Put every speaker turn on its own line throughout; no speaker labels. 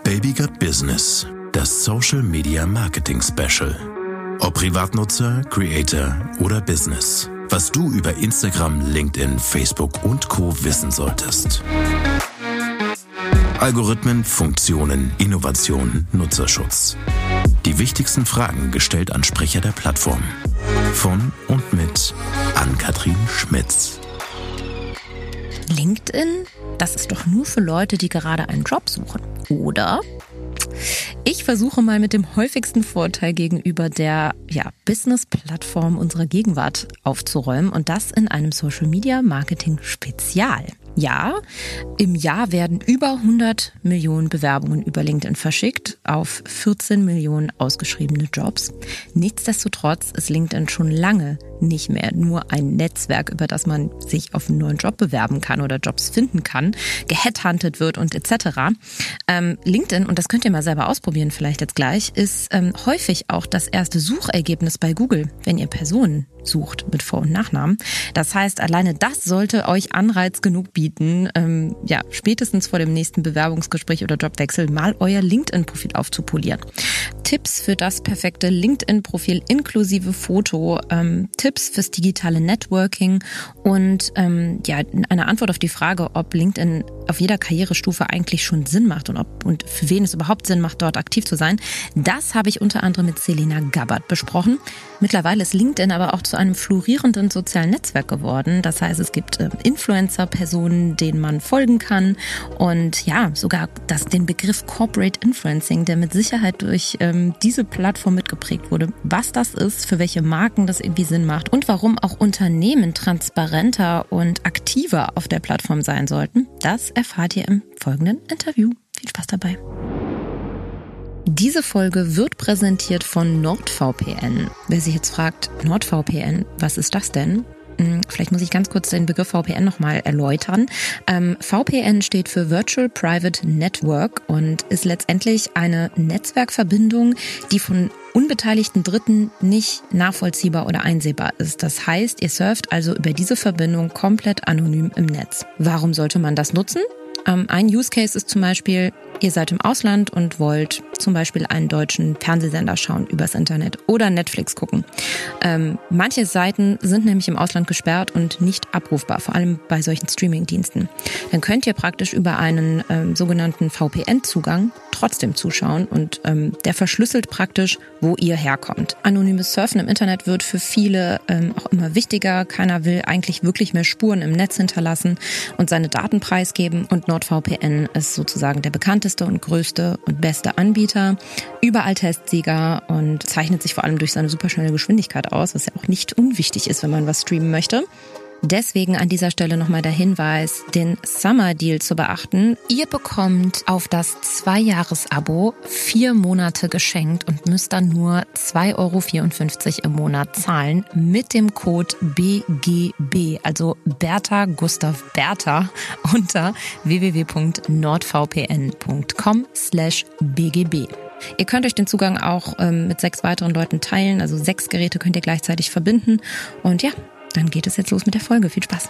Baby Got Business, das Social Media Marketing Special. Ob Privatnutzer, Creator oder Business. Was du über Instagram, LinkedIn, Facebook und Co. wissen solltest. Algorithmen, Funktionen, Innovation, Nutzerschutz. Die wichtigsten Fragen gestellt an Sprecher der Plattform. Von und mit Ann-Kathrin Schmitz.
LinkedIn, das ist doch nur für Leute, die gerade einen Job suchen, oder? Ich versuche mal mit dem häufigsten Vorteil gegenüber der Business-Plattform unserer Gegenwart aufzuräumen und das in einem Social-Media-Marketing-Spezial. Ja, im Jahr werden über 100 Millionen Bewerbungen über LinkedIn verschickt auf 14 Millionen ausgeschriebene Jobs. Nichtsdestotrotz ist LinkedIn schon lange nicht mehr nur ein Netzwerk, über das man sich auf einen neuen Job bewerben kann oder Jobs finden kann, geheadhuntet wird und etc. LinkedIn, und das könnt ihr mal selber ausprobieren vielleicht jetzt gleich, ist häufig auch das erste Suchergebnis bei Google, wenn ihr Personen sucht mit Vor- und Nachnamen. Das heißt, alleine das sollte euch Anreiz genug bieten, spätestens vor dem nächsten Bewerbungsgespräch oder Jobwechsel mal euer LinkedIn-Profil aufzupolieren. Tipps für das perfekte LinkedIn-Profil inklusive Foto, Tipps fürs digitale Networking und eine Antwort auf die Frage, ob LinkedIn auf jeder Karrierestufe eigentlich schon Sinn macht und für wen es überhaupt Sinn macht, dort aktiv zu sein. Das habe ich unter anderem mit Selena Gabbard besprochen. Mittlerweile ist LinkedIn aber auch zu einem florierenden sozialen Netzwerk geworden. Das heißt, es gibt Influencer-Personen, denen man folgen kann und sogar den Begriff Corporate Influencing, der mit Sicherheit durch diese Plattform mitgeprägt wurde. Was das ist, für welche Marken das irgendwie Sinn macht und warum auch Unternehmen transparenter und aktiver auf der Plattform sein sollten, das erfahrt ihr im folgenden Interview. Viel Spaß dabei. Diese Folge wird präsentiert von NordVPN. Wer sich jetzt fragt, NordVPN, was ist das denn? Vielleicht muss ich ganz kurz den Begriff VPN nochmal erläutern. VPN steht für Virtual Private Network und ist letztendlich eine Netzwerkverbindung, die von unbeteiligten Dritten nicht nachvollziehbar oder einsehbar ist. Das heißt, ihr surft also über diese Verbindung komplett anonym im Netz. Warum sollte man das nutzen? Ein Use Case ist zum Beispiel, ihr seid im Ausland und wollt zum Beispiel einen deutschen Fernsehsender schauen übers Internet oder Netflix gucken. Manche Seiten sind nämlich im Ausland gesperrt und nicht abrufbar, vor allem bei solchen Streaming-Diensten. Dann könnt ihr praktisch über einen sogenannten VPN-Zugang trotzdem zuschauen und der verschlüsselt praktisch, wo ihr herkommt. Anonymes Surfen im Internet wird für viele auch immer wichtiger. Keiner will eigentlich wirklich mehr Spuren im Netz hinterlassen und seine Daten preisgeben und NordVPN ist sozusagen der bekannteste und größte und beste Anbieter. Überall Testsieger und zeichnet sich vor allem durch seine superschnelle Geschwindigkeit aus, was ja auch nicht unwichtig ist, wenn man was streamen möchte. Deswegen an dieser Stelle nochmal der Hinweis, den Summer Deal zu beachten. Ihr bekommt auf das 2-Jahres-Abo 4 Monate geschenkt und müsst dann nur 2,54 € im Monat zahlen mit dem Code BGB, also Bertha Gustav Bertha unter www.nordvpn.com/BGB. Ihr könnt euch den Zugang auch mit 6 weiteren Leuten teilen, also 6 Geräte könnt ihr gleichzeitig verbinden und dann geht es jetzt los mit der Folge. Viel Spaß.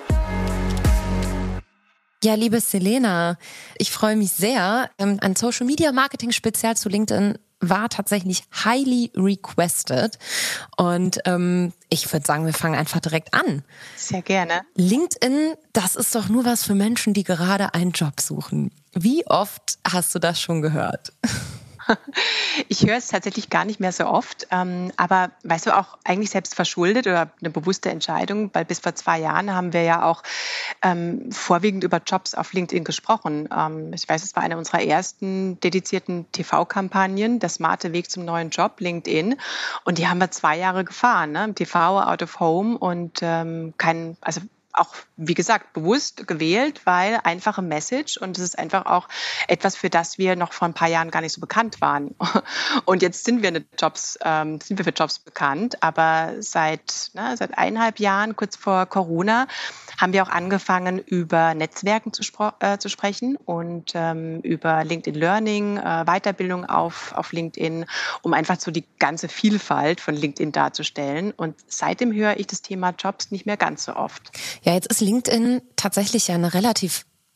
Ja, liebe Selena, ich freue mich sehr. Ein Social Media Marketing Spezial zu LinkedIn war tatsächlich highly requested. Und ich würde sagen, wir fangen einfach direkt an.
Sehr gerne.
LinkedIn, das ist doch nur was für Menschen, die gerade einen Job suchen. Wie oft hast du das schon gehört?
Ich höre es tatsächlich gar nicht mehr so oft, aber weißt du, auch eigentlich selbst verschuldet oder eine bewusste Entscheidung, weil bis vor 2 Jahren haben wir ja auch vorwiegend über Jobs auf LinkedIn gesprochen. Ich weiß, es war eine unserer ersten dedizierten TV-Kampagnen, der smarte Weg zum neuen Job, LinkedIn, und die haben wir 2 Jahre gefahren, ne? TV, Out of Home und auch, wie gesagt, bewusst gewählt, weil einfache Message und es ist einfach auch etwas, für das wir noch vor ein paar Jahren gar nicht so bekannt waren. Und jetzt sind wir für Jobs bekannt, aber seit 1,5 Jahren, kurz vor Corona, haben wir auch angefangen, über Netzwerken zu sprechen und über LinkedIn Learning, Weiterbildung auf LinkedIn, um einfach so die ganze Vielfalt von LinkedIn darzustellen. Und seitdem höre ich das Thema Jobs nicht mehr ganz so oft.
Ja, jetzt ist LinkedIn tatsächlich ja eine relativ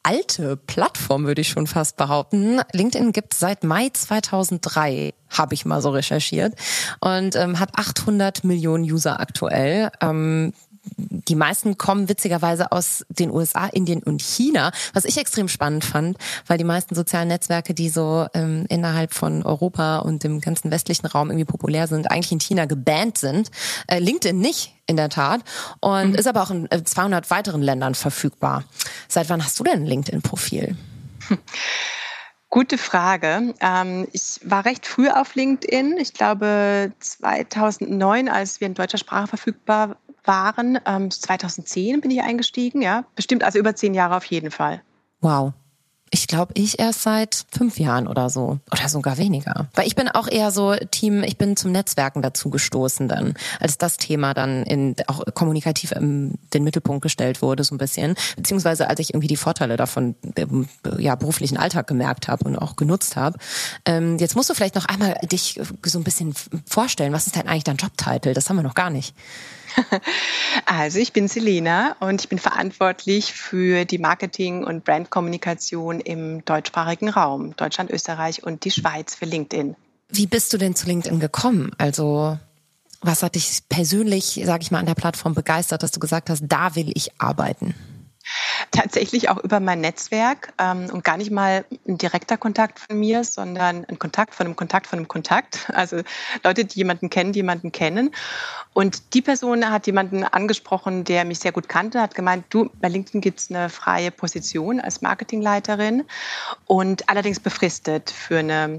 alte Plattform, würde ich schon fast behaupten. LinkedIn gibt es seit Mai 2003, habe ich mal so recherchiert, und hat 800 Millionen User aktuell. Die meisten kommen witzigerweise aus den USA, Indien und China, was ich extrem spannend fand, weil die meisten sozialen Netzwerke, die so innerhalb von Europa und dem ganzen westlichen Raum irgendwie populär sind, eigentlich in China gebannt sind. LinkedIn nicht, in der Tat, und ist aber auch in 200 weiteren Ländern verfügbar. Seit wann hast du denn ein LinkedIn-Profil?
Gute Frage. Ich war recht früh auf LinkedIn. Ich glaube 2009, als wir in deutscher Sprache verfügbar waren. 2010 bin ich eingestiegen, ja. Bestimmt, also über 10 Jahre auf jeden Fall.
Wow. Ich glaube, ich erst seit 5 Jahren oder so. Oder sogar weniger. Weil ich bin auch eher so ich bin zum Netzwerken dazu gestoßen dann, als das Thema dann auch kommunikativ in den Mittelpunkt gestellt wurde, so ein bisschen. Beziehungsweise als ich irgendwie die Vorteile davon im beruflichen Alltag gemerkt habe und auch genutzt habe. Jetzt musst du vielleicht noch einmal dich so ein bisschen vorstellen. Was ist denn eigentlich dein Jobtitel? Das haben wir noch gar nicht.
Also ich bin Selena und ich bin verantwortlich für die Marketing- und Brandkommunikation im deutschsprachigen Raum, Deutschland, Österreich und die Schweiz für LinkedIn.
Wie bist du denn zu LinkedIn gekommen? Also was hat dich persönlich, sage ich mal, an der Plattform begeistert, dass du gesagt hast, da will ich arbeiten?
Tatsächlich auch über mein Netzwerk und gar nicht mal ein direkter Kontakt von mir, sondern ein Kontakt von einem Kontakt von einem Kontakt. Also Leute, die jemanden kennen. Und die Person hat jemanden angesprochen, der mich sehr gut kannte, hat gemeint, du, bei LinkedIn gibt es eine freie Position als Marketingleiterin und allerdings befristet für eine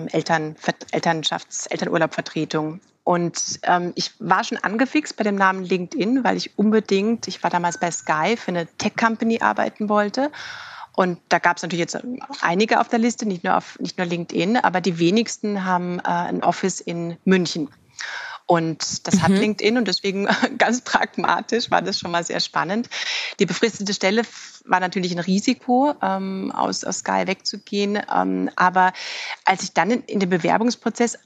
Elternurlaubvertretung. Und ich war schon angefixt bei dem Namen LinkedIn, weil ich war damals bei Sky für eine Tech-Company arbeiten wollte. Und da gab es natürlich jetzt einige auf der Liste, nicht nur LinkedIn, aber die wenigsten haben ein Office in München. Und das hat LinkedIn und deswegen ganz pragmatisch war das schon mal sehr spannend. Die befristete Stelle war natürlich ein Risiko, aus Sky wegzugehen. Aber als ich dann in den Bewerbungsprozess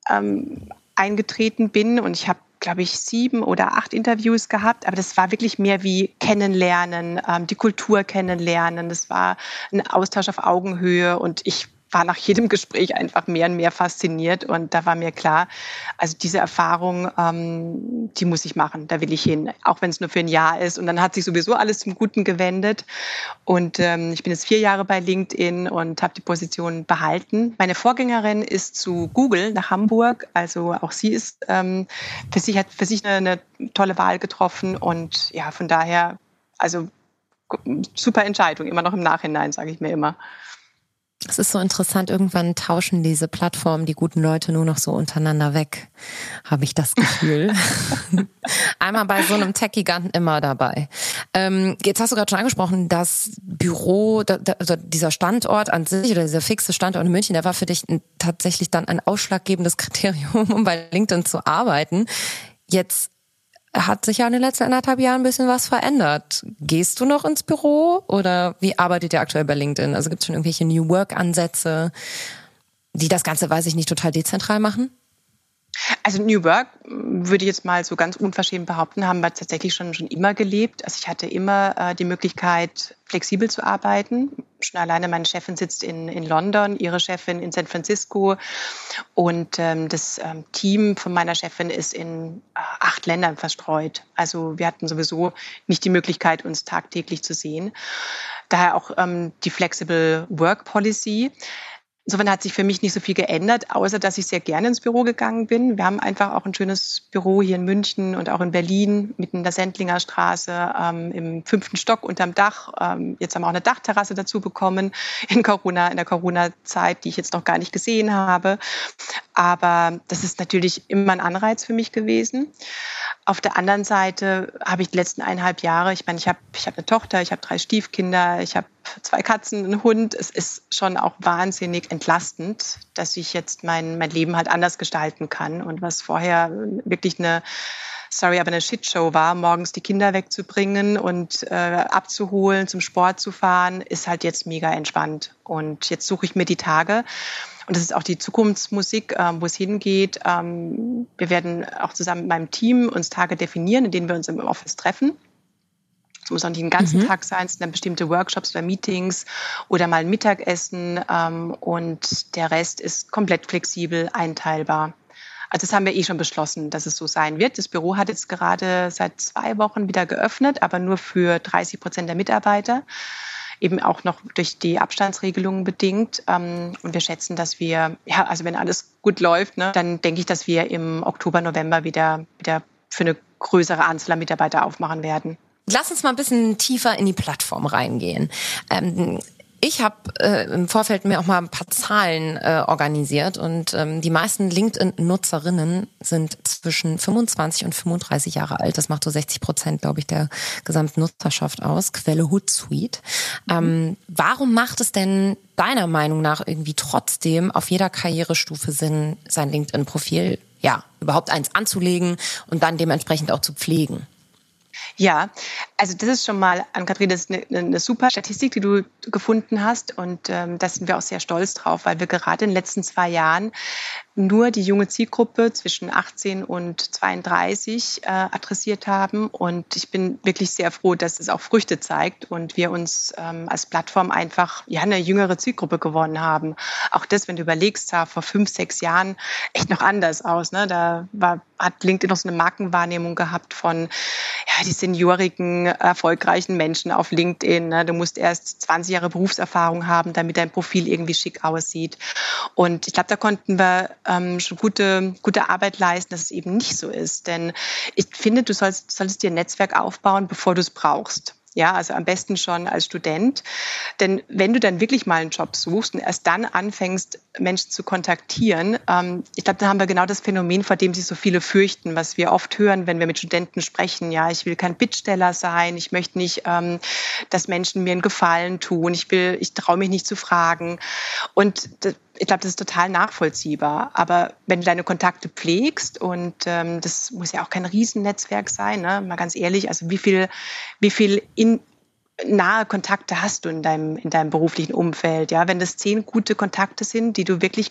eingetreten bin und ich habe, glaube ich, 7 oder 8 Interviews gehabt, aber das war wirklich mehr wie kennenlernen, die Kultur kennenlernen. Das war ein Austausch auf Augenhöhe und ich war nach jedem Gespräch einfach mehr und mehr fasziniert und da war mir klar, also diese Erfahrung, die muss ich machen, da will ich hin, auch wenn es nur für ein Jahr ist und dann hat sich sowieso alles zum Guten gewendet und ich bin jetzt 4 Jahre bei LinkedIn und habe die Position behalten. Meine Vorgängerin ist zu Google nach Hamburg, also auch sie ist hat für sich eine tolle Wahl getroffen und ja, von daher, also super Entscheidung, immer noch im Nachhinein, sage ich mir immer.
Es ist so interessant, irgendwann tauschen diese Plattformen die guten Leute nur noch so untereinander weg, habe ich das Gefühl. Einmal bei so einem Tech-Giganten immer dabei. Jetzt hast du gerade schon angesprochen, das Büro, also dieser Standort an sich oder dieser fixe Standort in München, der war für dich tatsächlich dann ein ausschlaggebendes Kriterium, um bei LinkedIn zu arbeiten. Jetzt hat sich ja in den letzten 1,5 Jahren ein bisschen was verändert. Gehst du noch ins Büro oder wie arbeitet ihr aktuell bei LinkedIn? Also gibt es schon irgendwelche New Work-Ansätze, die das Ganze, weiß ich nicht, total dezentral machen?
Also New Work, würde ich jetzt mal so ganz unverschämt behaupten, haben wir tatsächlich schon immer gelebt. Also ich hatte immer die Möglichkeit, flexibel zu arbeiten. Schon alleine meine Chefin sitzt in London, ihre Chefin in San Francisco und das Team von meiner Chefin ist in 8 Ländern verstreut. Also wir hatten sowieso nicht die Möglichkeit, uns tagtäglich zu sehen. Daher auch die Flexible Work Policy. Insofern hat sich für mich nicht so viel geändert, außer dass ich sehr gerne ins Büro gegangen bin. Wir haben einfach auch ein schönes Büro hier in München und auch in Berlin, mitten in der Sendlinger Straße, im 5. Stock unterm Dach. Jetzt haben wir auch eine Dachterrasse dazu bekommen in der Corona-Zeit, die ich jetzt noch gar nicht gesehen habe. Aber das ist natürlich immer ein Anreiz für mich gewesen. Auf der anderen Seite habe ich die letzten 1,5 Jahre, ich habe eine Tochter, ich habe 3 Stiefkinder, ich habe 2 Katzen, einen Hund. Es ist schon auch wahnsinnig entlastend, dass ich jetzt mein Leben halt anders gestalten kann. Und was vorher wirklich eine Shitshow war, morgens die Kinder wegzubringen und abzuholen, zum Sport zu fahren, ist halt jetzt mega entspannt. Und jetzt suche ich mir die Tage. Und das ist auch die Zukunftsmusik, wo es hingeht. Wir werden auch zusammen mit meinem Team uns Tage definieren, in denen wir uns im Office treffen. Es muss auch nicht den ganzen Tag sein, es sind dann bestimmte Workshops oder Meetings oder mal ein Mittagessen und der Rest ist komplett flexibel einteilbar. Also das haben wir schon beschlossen, dass es so sein wird. Das Büro hat jetzt gerade seit 2 Wochen wieder geöffnet, aber nur für 30% der Mitarbeiter, eben auch noch durch die Abstandsregelungen bedingt. Und wir schätzen, dass wir, also wenn alles gut läuft, ne, dann denke ich, dass wir im Oktober, November wieder für eine größere Anzahl an Mitarbeiter aufmachen werden.
Lass uns mal ein bisschen tiefer in die Plattform reingehen. Ich habe im Vorfeld mir auch mal ein paar Zahlen organisiert und die meisten LinkedIn-Nutzerinnen sind zwischen 25 und 35 Jahre alt. Das macht so 60%, glaube ich, der gesamten Nutzerschaft aus. Quelle Hootsuite. Warum macht es denn deiner Meinung nach irgendwie trotzdem auf jeder Karrierestufe Sinn, sein LinkedIn-Profil überhaupt eins anzulegen und dann dementsprechend auch zu pflegen?
Ja, also das ist schon mal, Ann-Kathrin, das ist eine super Statistik, die du gefunden hast und da sind wir auch sehr stolz drauf, weil wir gerade in den letzten 2 Jahren nur die junge Zielgruppe zwischen 18 und 32 adressiert haben und ich bin wirklich sehr froh, dass es auch Früchte zeigt und wir uns als Plattform einfach eine jüngere Zielgruppe gewonnen haben. Auch das, wenn du überlegst, sah vor 5, 6 Jahren echt noch anders aus. Ne? Da hat LinkedIn noch so eine Markenwahrnehmung gehabt von die seniorigen, erfolgreichen Menschen auf LinkedIn. Ne? Du musst erst 20 Jahre Berufserfahrung haben, damit dein Profil irgendwie schick aussieht. Und ich glaube, da konnten wir schon gute Arbeit leisten, dass es eben nicht so ist. Denn ich finde, du solltest dir ein Netzwerk aufbauen, bevor du es brauchst. Ja, also am besten schon als Student. Denn wenn du dann wirklich mal einen Job suchst und erst dann anfängst, Menschen zu kontaktieren, ich glaube, da haben wir genau das Phänomen, vor dem sich so viele fürchten, was wir oft hören, wenn wir mit Studenten sprechen. Ja, ich will kein Bittsteller sein, ich möchte nicht, dass Menschen mir einen Gefallen tun, ich traue mich nicht zu fragen. Und ich glaube, das ist total nachvollziehbar. Aber wenn du deine Kontakte pflegst und das muss ja auch kein Riesennetzwerk sein, ne? Mal ganz ehrlich, also wie viel nahe Kontakte hast du in deinem beruflichen Umfeld? Ja, wenn das 10 gute Kontakte sind, die du wirklich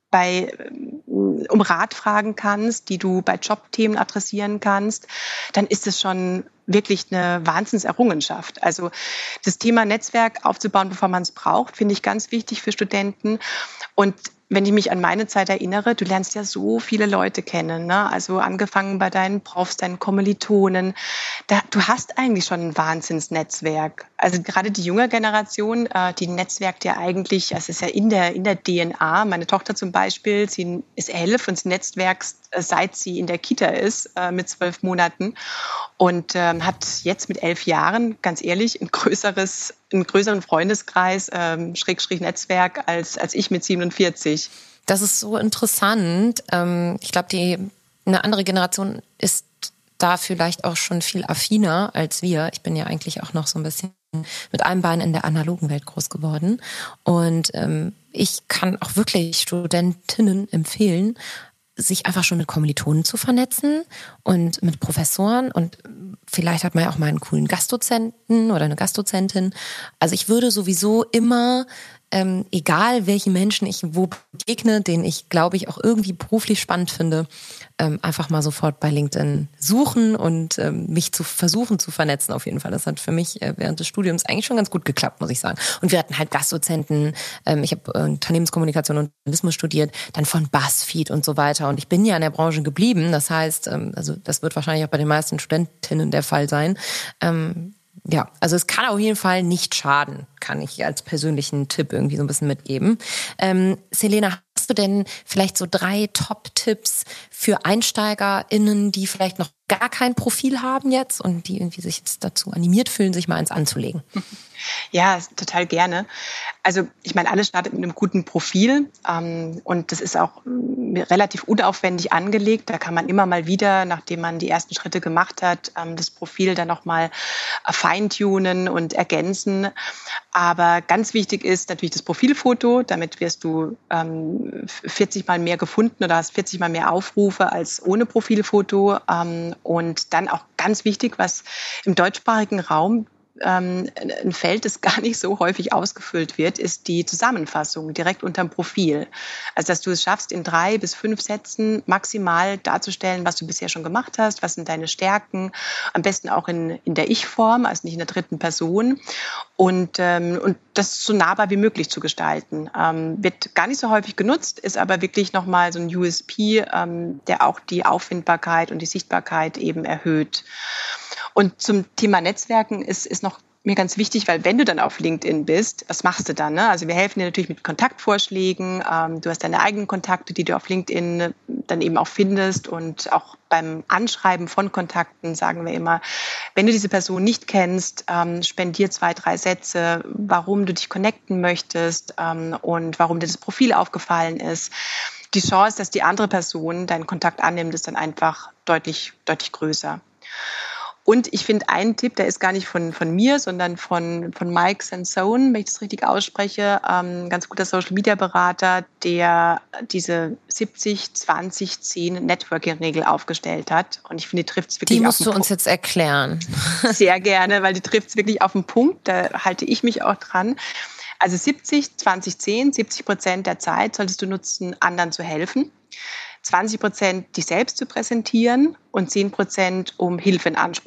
um Rat fragen kannst, die du bei Jobthemen adressieren kannst, dann ist es schon wirklich eine Wahnsinnserrungenschaft. Also das Thema Netzwerk aufzubauen, bevor man es braucht, finde ich ganz wichtig für Studenten. Und wenn ich mich an meine Zeit erinnere, du lernst ja so viele Leute kennen, ne? Also angefangen bei deinen Profs, deinen Kommilitonen. Du hast eigentlich schon ein Wahnsinnsnetzwerk. Also gerade die junge Generation, die netzwerkt ja eigentlich, es ist ja in der DNA. Meine Tochter zum Beispiel, sie ist 11 und sie netzwerkt, seit sie in der Kita ist, mit 12 Monaten. Und hat jetzt mit 11 Jahren, ganz ehrlich, einen größeren Freundeskreis, Netzwerk als ich mit 47.
Das ist so interessant. Ich glaube, eine andere Generation ist da vielleicht auch schon viel affiner als wir. Ich bin ja eigentlich auch noch so ein bisschen mit einem Bein in der analogen Welt groß geworden. Und ich kann auch wirklich Studentinnen empfehlen, sich einfach schon mit Kommilitonen zu vernetzen und mit Professoren und vielleicht hat man ja auch mal einen coolen Gastdozenten oder eine Gastdozentin. Also ich würde sowieso immer, egal welchen Menschen ich wo begegne, den ich, glaube ich, auch irgendwie beruflich spannend finde, einfach mal sofort bei LinkedIn suchen und mich versuchen zu vernetzen auf jeden Fall. Das hat für mich während des Studiums eigentlich schon ganz gut geklappt, muss ich sagen. Und wir hatten halt Gastdozenten, ich habe Unternehmenskommunikation und Journalismus studiert, dann von BuzzFeed und so weiter. Und ich bin ja in der Branche geblieben. Das heißt, also das wird wahrscheinlich auch bei den meisten Studentinnen der Fall sein. Ja, also es kann auf jeden Fall nicht schaden, kann ich als persönlichen Tipp irgendwie so ein bisschen mitgeben. Selena, hast du denn vielleicht so 3 Top-Tipps für EinsteigerInnen, die vielleicht noch gar kein Profil haben jetzt und die irgendwie sich jetzt dazu animiert fühlen, sich mal eins anzulegen?
Ja, total gerne. Also ich meine, alles startet mit einem guten Profil und das ist auch relativ unaufwendig angelegt. Da kann man immer mal wieder, nachdem man die ersten Schritte gemacht hat, das Profil dann nochmal feintunen und ergänzen. Aber ganz wichtig ist natürlich das Profilfoto. Damit wirst du 40 Mal mehr gefunden oder hast 40 Mal mehr Aufrufe als ohne Profilfoto. Und dann auch ganz wichtig, was im deutschsprachigen Raum ein Feld, das gar nicht so häufig ausgefüllt wird, ist die Zusammenfassung direkt unterm Profil. Also dass du es schaffst, in 3 bis 5 Sätzen maximal darzustellen, was du bisher schon gemacht hast, was sind deine Stärken, am besten auch in der Ich-Form, also nicht in der dritten Person. Und das so nahbar wie möglich zu gestalten. Wird gar nicht so häufig genutzt, ist aber wirklich nochmal so ein USP, der auch die Auffindbarkeit und die Sichtbarkeit eben erhöht. Und zum Thema Netzwerken ist noch mir ganz wichtig, weil wenn du dann auf LinkedIn bist, was machst du dann? Ne? Also wir helfen dir natürlich mit Kontaktvorschlägen. Du hast deine eigenen Kontakte, die du auf LinkedIn dann eben auch findest. Und auch beim Anschreiben von Kontakten sagen wir immer, wenn du diese Person nicht kennst, spendier 2, 3 Sätze, warum du dich connecten möchtest und warum dir das Profil aufgefallen ist. Die Chance, dass die andere Person deinen Kontakt annimmt, ist dann einfach deutlich, deutlich größer. Und ich finde einen Tipp, der ist gar nicht von mir, sondern von Mike Sansone, wenn ich das richtig ausspreche, ganz guter Social-Media-Berater, der diese 70-20-10 Networking-Regel aufgestellt hat. Und ich finde, die trifft es wirklich
auf den Punkt. Die musst du uns jetzt erklären.
Sehr gerne, weil die trifft es wirklich auf den Punkt. Da halte ich mich auch dran. Also 70-20-10, 70% der Zeit solltest du nutzen, anderen zu helfen. 20% dich selbst zu präsentieren und 10% um Hilfe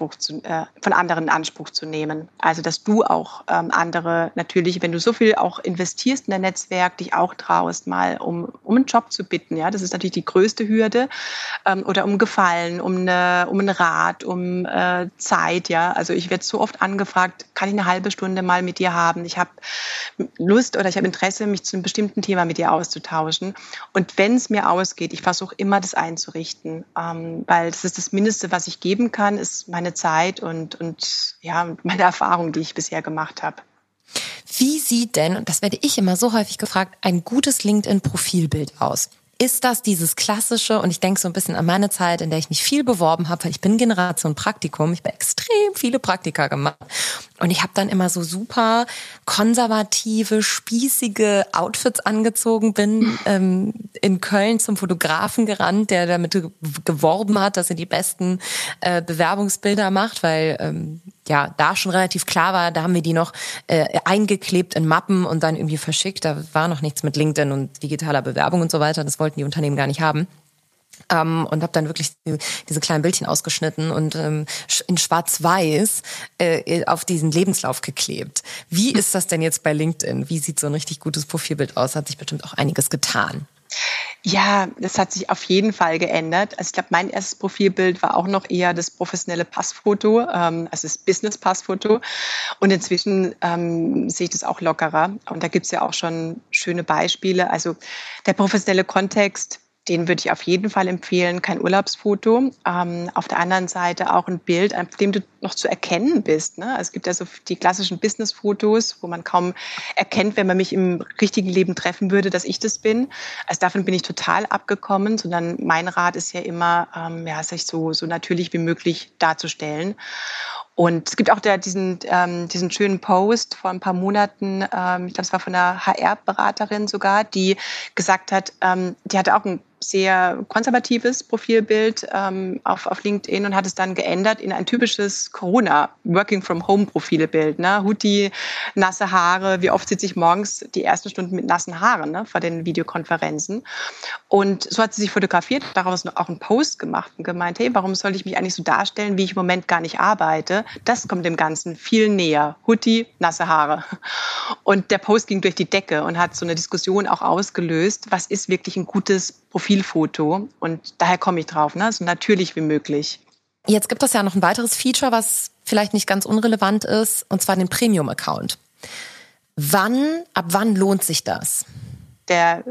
von anderen in Anspruch zu nehmen. Also dass du auch andere natürlich, wenn du so viel auch investierst in dein Netzwerk, dich auch traust, mal um einen Job zu bitten. Ja, das ist natürlich die größte Hürde. Oder um Gefallen, um einen Rat, um Zeit. Ja, also ich werde so oft angefragt, kann ich eine halbe Stunde mal mit dir haben? Ich habe Lust oder ich habe Interesse, mich zu einem bestimmten Thema mit dir auszutauschen. Und wenn es mir ausgeht, ich versuche immer, das einzurichten, weil das ist das Mindeste, was ich geben kann, ist meine Zeit und ja, meine Erfahrung, die ich bisher gemacht habe.
Wie sieht denn, und das werde ich immer so häufig gefragt, ein gutes LinkedIn-Profilbild aus? Ist das dieses klassische, und ich denke so ein bisschen an meine Zeit, in der ich mich viel beworben habe, weil ich bin Generation Praktikum, ich habe extrem viele Praktika gemacht und ich habe dann immer so super konservative, spießige Outfits angezogen, bin in Köln zum Fotografen gerannt, der damit geworben hat, dass er die besten Bewerbungsbilder macht, weil ja, da schon relativ klar war, da haben wir die noch eingeklebt in Mappen und dann irgendwie verschickt. Da war noch nichts mit LinkedIn und digitaler Bewerbung und so weiter. Das wollten die Unternehmen gar nicht haben. Und habe dann wirklich diese kleinen Bildchen ausgeschnitten und in Schwarz-Weiß auf diesen Lebenslauf geklebt. Wie ist das denn jetzt bei LinkedIn? Wie sieht so ein richtig gutes Profilbild aus? Hat sich bestimmt auch einiges getan.
Ja, das hat sich auf jeden Fall geändert. Also ich glaube, mein erstes Profilbild war auch noch eher das professionelle Passfoto, also das Business-Passfoto. Und inzwischen sehe ich das auch lockerer. Und da gibt es ja auch schon schöne Beispiele. Also der professionelle Kontext, den würde ich auf jeden Fall empfehlen, kein Urlaubsfoto. Auf der anderen Seite auch ein Bild, auf dem du noch zu erkennen bist. Ne? Also es gibt ja so die klassischen Business-Fotos, wo man kaum erkennt, wenn man mich im richtigen Leben treffen würde, dass ich das bin. Also davon bin ich total abgekommen, sondern mein Rat ist ja immer, sich so natürlich wie möglich darzustellen. Und es gibt auch diesen schönen Post vor ein paar Monaten, ich glaube, es war von einer HR-Beraterin sogar, die gesagt hat, die hatte auch ein sehr konservatives Profilbild auf LinkedIn und hat es dann geändert in ein typisches Corona-Working-from-Home-Profilbild. Ne? Hoodie, nasse Haare. Wie oft sitze ich morgens die ersten Stunden mit nassen Haaren, ne, vor den Videokonferenzen. Und so hat sie sich fotografiert, daraus auch einen Post gemacht und gemeint, hey, warum soll ich mich eigentlich so darstellen, wie ich im Moment gar nicht arbeite? Das kommt dem Ganzen viel näher. Hoodie, nasse Haare. Und der Post ging durch die Decke und hat so eine Diskussion auch ausgelöst, was ist wirklich ein gutes Profilfoto, und daher komme ich drauf, ne? So natürlich wie möglich.
Jetzt gibt es ja noch ein weiteres Feature, was vielleicht nicht ganz unrelevant ist, und zwar den Premium-Account. Ab wann lohnt sich das?
Der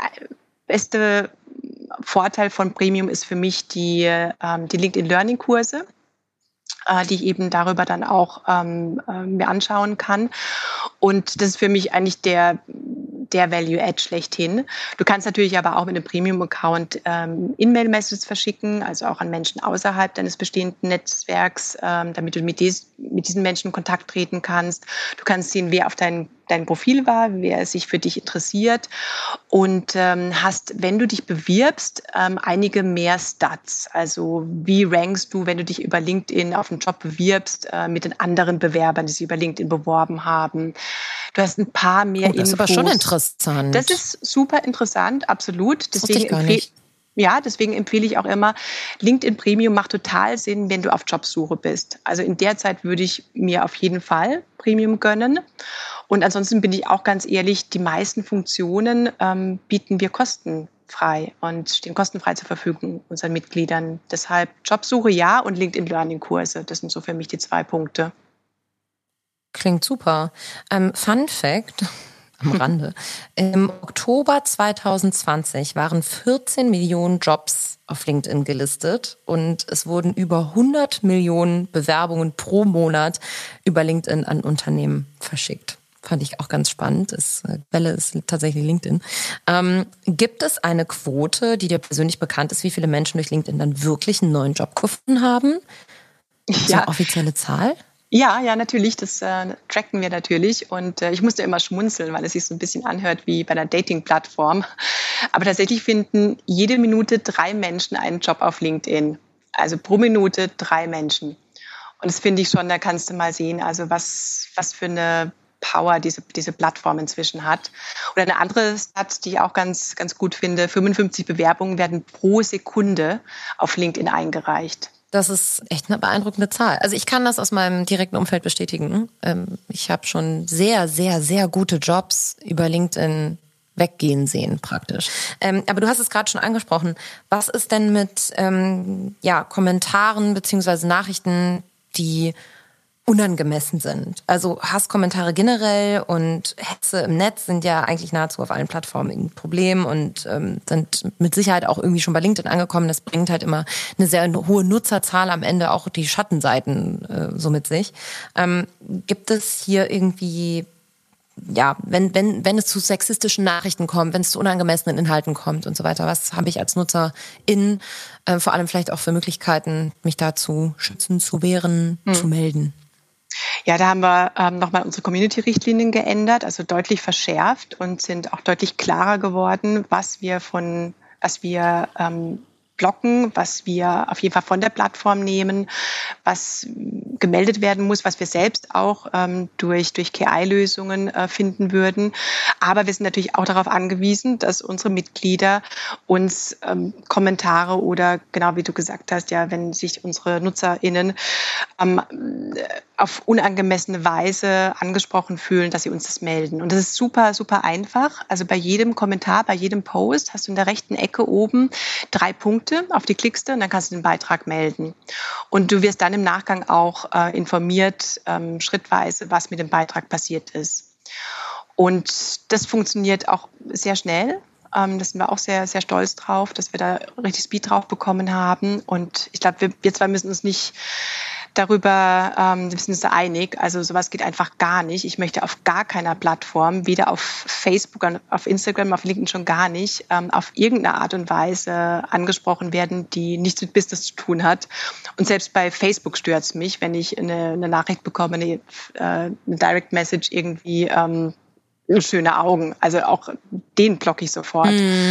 beste Vorteil von Premium ist für mich die LinkedIn-Learning-Kurse, die ich eben darüber dann auch mir anschauen kann. Und das ist für mich eigentlich der Value-Add schlechthin. Du kannst natürlich aber auch mit einem Premium-Account In-Mail-Messages verschicken, also auch an Menschen außerhalb deines bestehenden Netzwerks, damit du mit diesen Menschen in Kontakt treten kannst. Du kannst sehen, wer auf deinen dein Profil war, wer sich für dich interessiert und hast, wenn du dich bewirbst, einige mehr Stats. Also wie rankst du, wenn du dich über LinkedIn auf einen Job bewirbst, mit den anderen Bewerbern, die sich über LinkedIn beworben haben. Du hast ein paar mehr Infos.
Das ist aber schon interessant.
Das ist super interessant, absolut.
Das wusste ich gar nicht.
Deswegen empfehle ich auch immer, LinkedIn Premium macht total Sinn, wenn du auf Jobsuche bist. Also in der Zeit würde ich mir auf jeden Fall Premium gönnen. Und ansonsten bin ich auch ganz ehrlich, die meisten Funktionen bieten wir kostenfrei und stehen kostenfrei zur Verfügung unseren Mitgliedern. Deshalb Jobsuche ja und LinkedIn Learning Kurse. Das sind so für mich die 2 Punkte.
Klingt super. Fun Fact am Rande. Im Oktober 2020 waren 14 Millionen Jobs auf LinkedIn gelistet und es wurden über 100 Millionen Bewerbungen pro Monat über LinkedIn an Unternehmen verschickt. Fand ich auch ganz spannend. Quelle ist tatsächlich LinkedIn. Gibt es eine Quote, die dir persönlich bekannt ist, wie viele Menschen durch LinkedIn dann wirklich einen neuen Job gefunden haben? Ist das eine offizielle Zahl?
Ja, natürlich, das tracken wir natürlich und ich musste immer schmunzeln, weil es sich so ein bisschen anhört wie bei einer Dating-Plattform. Aber tatsächlich finden jede Minute 3 Menschen einen Job auf LinkedIn. Also pro Minute 3 Menschen. Und das finde ich schon, da kannst du mal sehen, also was für eine Power diese Plattform inzwischen hat. Oder eine andere Stat, die ich auch ganz, ganz gut finde, 55 Bewerbungen werden pro Sekunde auf LinkedIn eingereicht.
Das ist echt eine beeindruckende Zahl. Also ich kann das aus meinem direkten Umfeld bestätigen. Ich habe schon sehr, sehr, sehr gute Jobs über LinkedIn weggehen sehen praktisch. Aber du hast es gerade schon angesprochen. Was ist denn mit Kommentaren beziehungsweise Nachrichten, die unangemessen sind? Also Hasskommentare generell und Hetze im Netz sind ja eigentlich nahezu auf allen Plattformen ein Problem und sind mit Sicherheit auch irgendwie schon bei LinkedIn angekommen. Das bringt halt immer eine sehr hohe Nutzerzahl, am Ende auch die Schattenseiten so mit sich. Gibt es hier irgendwie, wenn es zu sexistischen Nachrichten kommt, wenn es zu unangemessenen Inhalten kommt und so weiter, was habe ich als Nutzerin vor allem vielleicht auch für Möglichkeiten, mich da zu schützen, zu wehren, zu melden?
Ja, da haben wir nochmal unsere Community-Richtlinien geändert, also deutlich verschärft und sind auch deutlich klarer geworden, was wir blocken, was wir auf jeden Fall von der Plattform nehmen, was gemeldet werden muss, was wir selbst auch durch KI-Lösungen finden würden. Aber wir sind natürlich auch darauf angewiesen, dass unsere Mitglieder uns Kommentare oder genau wie du gesagt hast, ja, wenn sich unsere NutzerInnen auf unangemessene Weise angesprochen fühlen, dass sie uns das melden. Und das ist super, super einfach. Also bei jedem Kommentar, bei jedem Post hast du in der rechten Ecke oben 3 Punkte, auf die klickst du und dann kannst du den Beitrag melden. Und du wirst dann im Nachgang auch informiert, schrittweise, was mit dem Beitrag passiert ist. Und das funktioniert auch sehr schnell. Da sind wir auch sehr, sehr stolz drauf, dass wir da richtig Speed drauf bekommen haben. Und ich glaube, wir zwei müssen uns nicht darüber, wir sind uns da einig. Also sowas geht einfach gar nicht. Ich möchte auf gar keiner Plattform, weder auf Facebook, auf Instagram, auf LinkedIn schon gar nicht, auf irgendeine Art und Weise angesprochen werden, die nichts mit Business zu tun hat. Und selbst bei Facebook stört es mich, wenn ich eine Nachricht bekomme, eine Direct Message irgendwie, schöne Augen. Also auch den blocke ich sofort.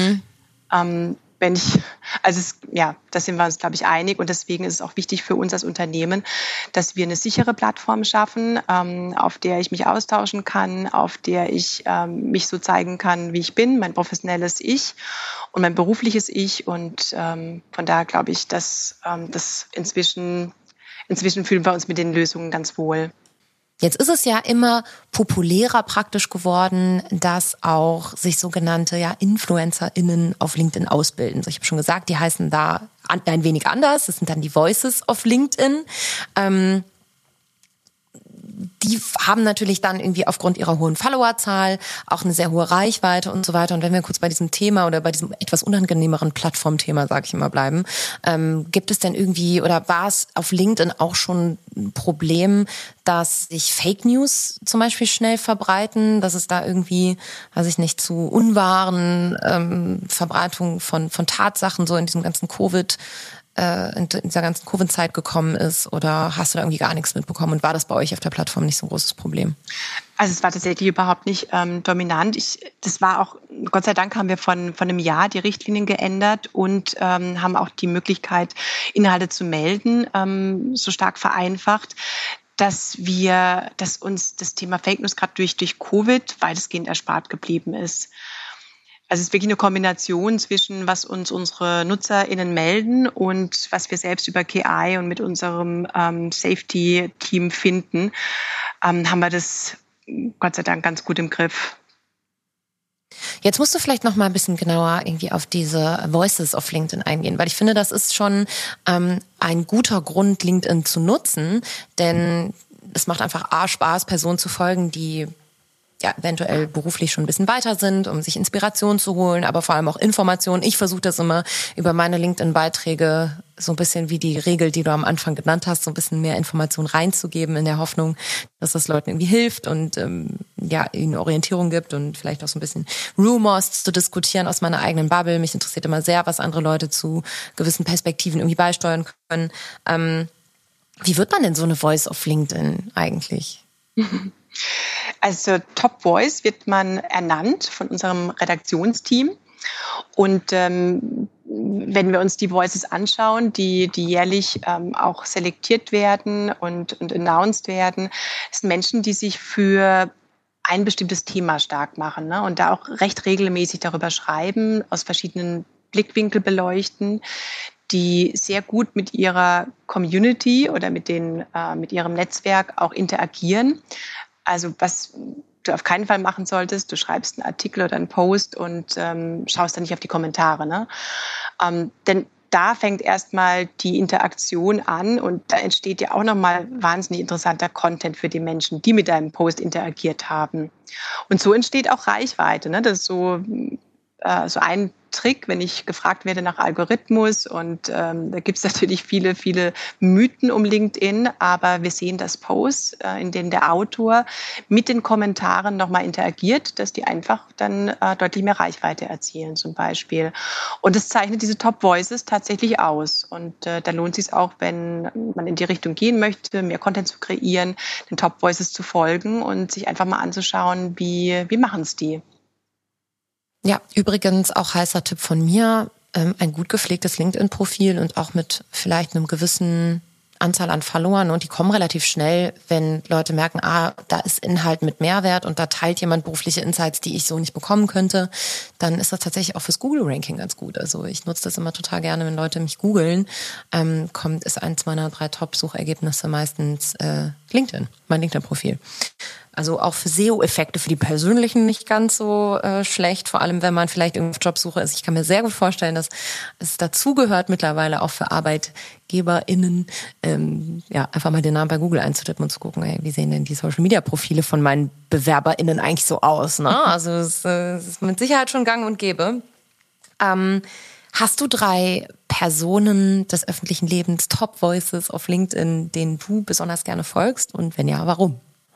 Da sind wir uns, glaube ich, einig. Und deswegen ist es auch wichtig für uns als Unternehmen, dass wir eine sichere Plattform schaffen, auf der ich mich austauschen kann, auf der ich mich so zeigen kann, wie ich bin, mein professionelles Ich und mein berufliches Ich. Und von daher glaube ich, dass das inzwischen fühlen wir uns mit den Lösungen ganz wohl.
Jetzt ist es ja immer populärer praktisch geworden, dass auch sich sogenannte InfluencerInnen auf LinkedIn ausbilden. Ich habe schon gesagt, die heißen da ein wenig anders. Das sind dann die Voices auf LinkedIn. Die haben natürlich dann irgendwie aufgrund ihrer hohen Followerzahl auch eine sehr hohe Reichweite und so weiter. Und wenn wir kurz bei diesem Thema oder bei diesem etwas unangenehmeren Plattformthema, sage ich immer, bleiben, gibt es denn irgendwie oder war es auf LinkedIn auch schon ein Problem, dass sich Fake News zum Beispiel schnell verbreiten, dass es da irgendwie, weiß ich nicht, zu unwahren Verbreitungen von Tatsachen so in diesem ganzen Covid in dieser ganzen Covid-Zeit gekommen ist, oder hast du da irgendwie gar nichts mitbekommen und war das bei euch auf der Plattform nicht so ein großes Problem?
Also es war tatsächlich überhaupt nicht dominant. Das war auch, Gott sei Dank haben wir von einem Jahr die Richtlinien geändert und haben auch die Möglichkeit, Inhalte zu melden, so stark vereinfacht, dass uns das Thema Fake News gerade durch Covid weitestgehend erspart geblieben ist. Also es ist wirklich eine Kombination zwischen, was uns unsere NutzerInnen melden und was wir selbst über KI und mit unserem Safety-Team finden, haben wir das Gott sei Dank ganz gut im Griff.
Jetzt musst du vielleicht noch mal ein bisschen genauer irgendwie auf diese Voices auf LinkedIn eingehen, weil ich finde, das ist schon ein guter Grund, LinkedIn zu nutzen, denn es macht einfach Spaß, Personen zu folgen, die ja eventuell beruflich schon ein bisschen weiter sind, um sich Inspiration zu holen, aber vor allem auch Informationen. Ich versuche das immer über meine LinkedIn-Beiträge so ein bisschen wie die Regel, die du am Anfang genannt hast, so ein bisschen mehr Information reinzugeben in der Hoffnung, dass das Leuten irgendwie hilft und ihnen Orientierung gibt und vielleicht auch so ein bisschen Rumors zu diskutieren aus meiner eigenen Bubble. Mich interessiert immer sehr, was andere Leute zu gewissen Perspektiven irgendwie beisteuern können. Wie wird man denn so eine Voice auf LinkedIn eigentlich?
Also Top Voice wird man ernannt von unserem Redaktionsteam. Und wenn wir uns die Voices anschauen, die jährlich auch selektiert werden und announced werden, das sind Menschen, die sich für ein bestimmtes Thema stark machen, ne? Und da auch recht regelmäßig darüber schreiben, aus verschiedenen Blickwinkeln beleuchten, die sehr gut mit ihrer Community oder mit ihrem Netzwerk auch interagieren. Also was du auf keinen Fall machen solltest, du schreibst einen Artikel oder einen Post und schaust dann nicht auf die Kommentare, ne? Denn da fängt erstmal die Interaktion an und da entsteht ja auch nochmal wahnsinnig interessanter Content für die Menschen, die mit deinem Post interagiert haben. Und so entsteht auch Reichweite, ne? Das ist so ein Trick, wenn ich gefragt werde nach Algorithmus, und da gibt es natürlich viele, viele Mythen um LinkedIn, aber wir sehen das Post, in denen der Autor mit den Kommentaren nochmal interagiert, dass die einfach dann deutlich mehr Reichweite erzielen zum Beispiel. Und das zeichnet diese Top Voices tatsächlich aus. Und da lohnt es sich auch, wenn man in die Richtung gehen möchte, mehr Content zu kreieren, den Top Voices zu folgen und sich einfach mal anzuschauen, wie machen es die.
Ja, übrigens auch heißer Tipp von mir, ein gut gepflegtes LinkedIn-Profil und auch mit vielleicht einem gewissen Anzahl an Followern, und die kommen relativ schnell, wenn Leute merken, da ist Inhalt mit Mehrwert und da teilt jemand berufliche Insights, die ich so nicht bekommen könnte, dann ist das tatsächlich auch fürs Google-Ranking ganz gut. Also ich nutze das immer total gerne, wenn Leute mich googeln, ist eins meiner 3 Top-Suchergebnisse meistens LinkedIn, mein LinkedIn-Profil. Also auch für SEO-Effekte, für die persönlichen nicht ganz so schlecht, vor allem wenn man vielleicht irgendwo auf Jobsuche ist. Ich kann mir sehr gut vorstellen, dass es dazugehört mittlerweile auch für ArbeitgeberInnen, einfach mal den Namen bei Google einzutippen und zu gucken, wie sehen denn die Social-Media-Profile von meinen BewerberInnen eigentlich so aus, ne? Also es ist mit Sicherheit schon gang und gäbe. Hast du 3 Personen des öffentlichen Lebens, Top Voices auf LinkedIn, denen du besonders gerne folgst, und wenn ja, warum?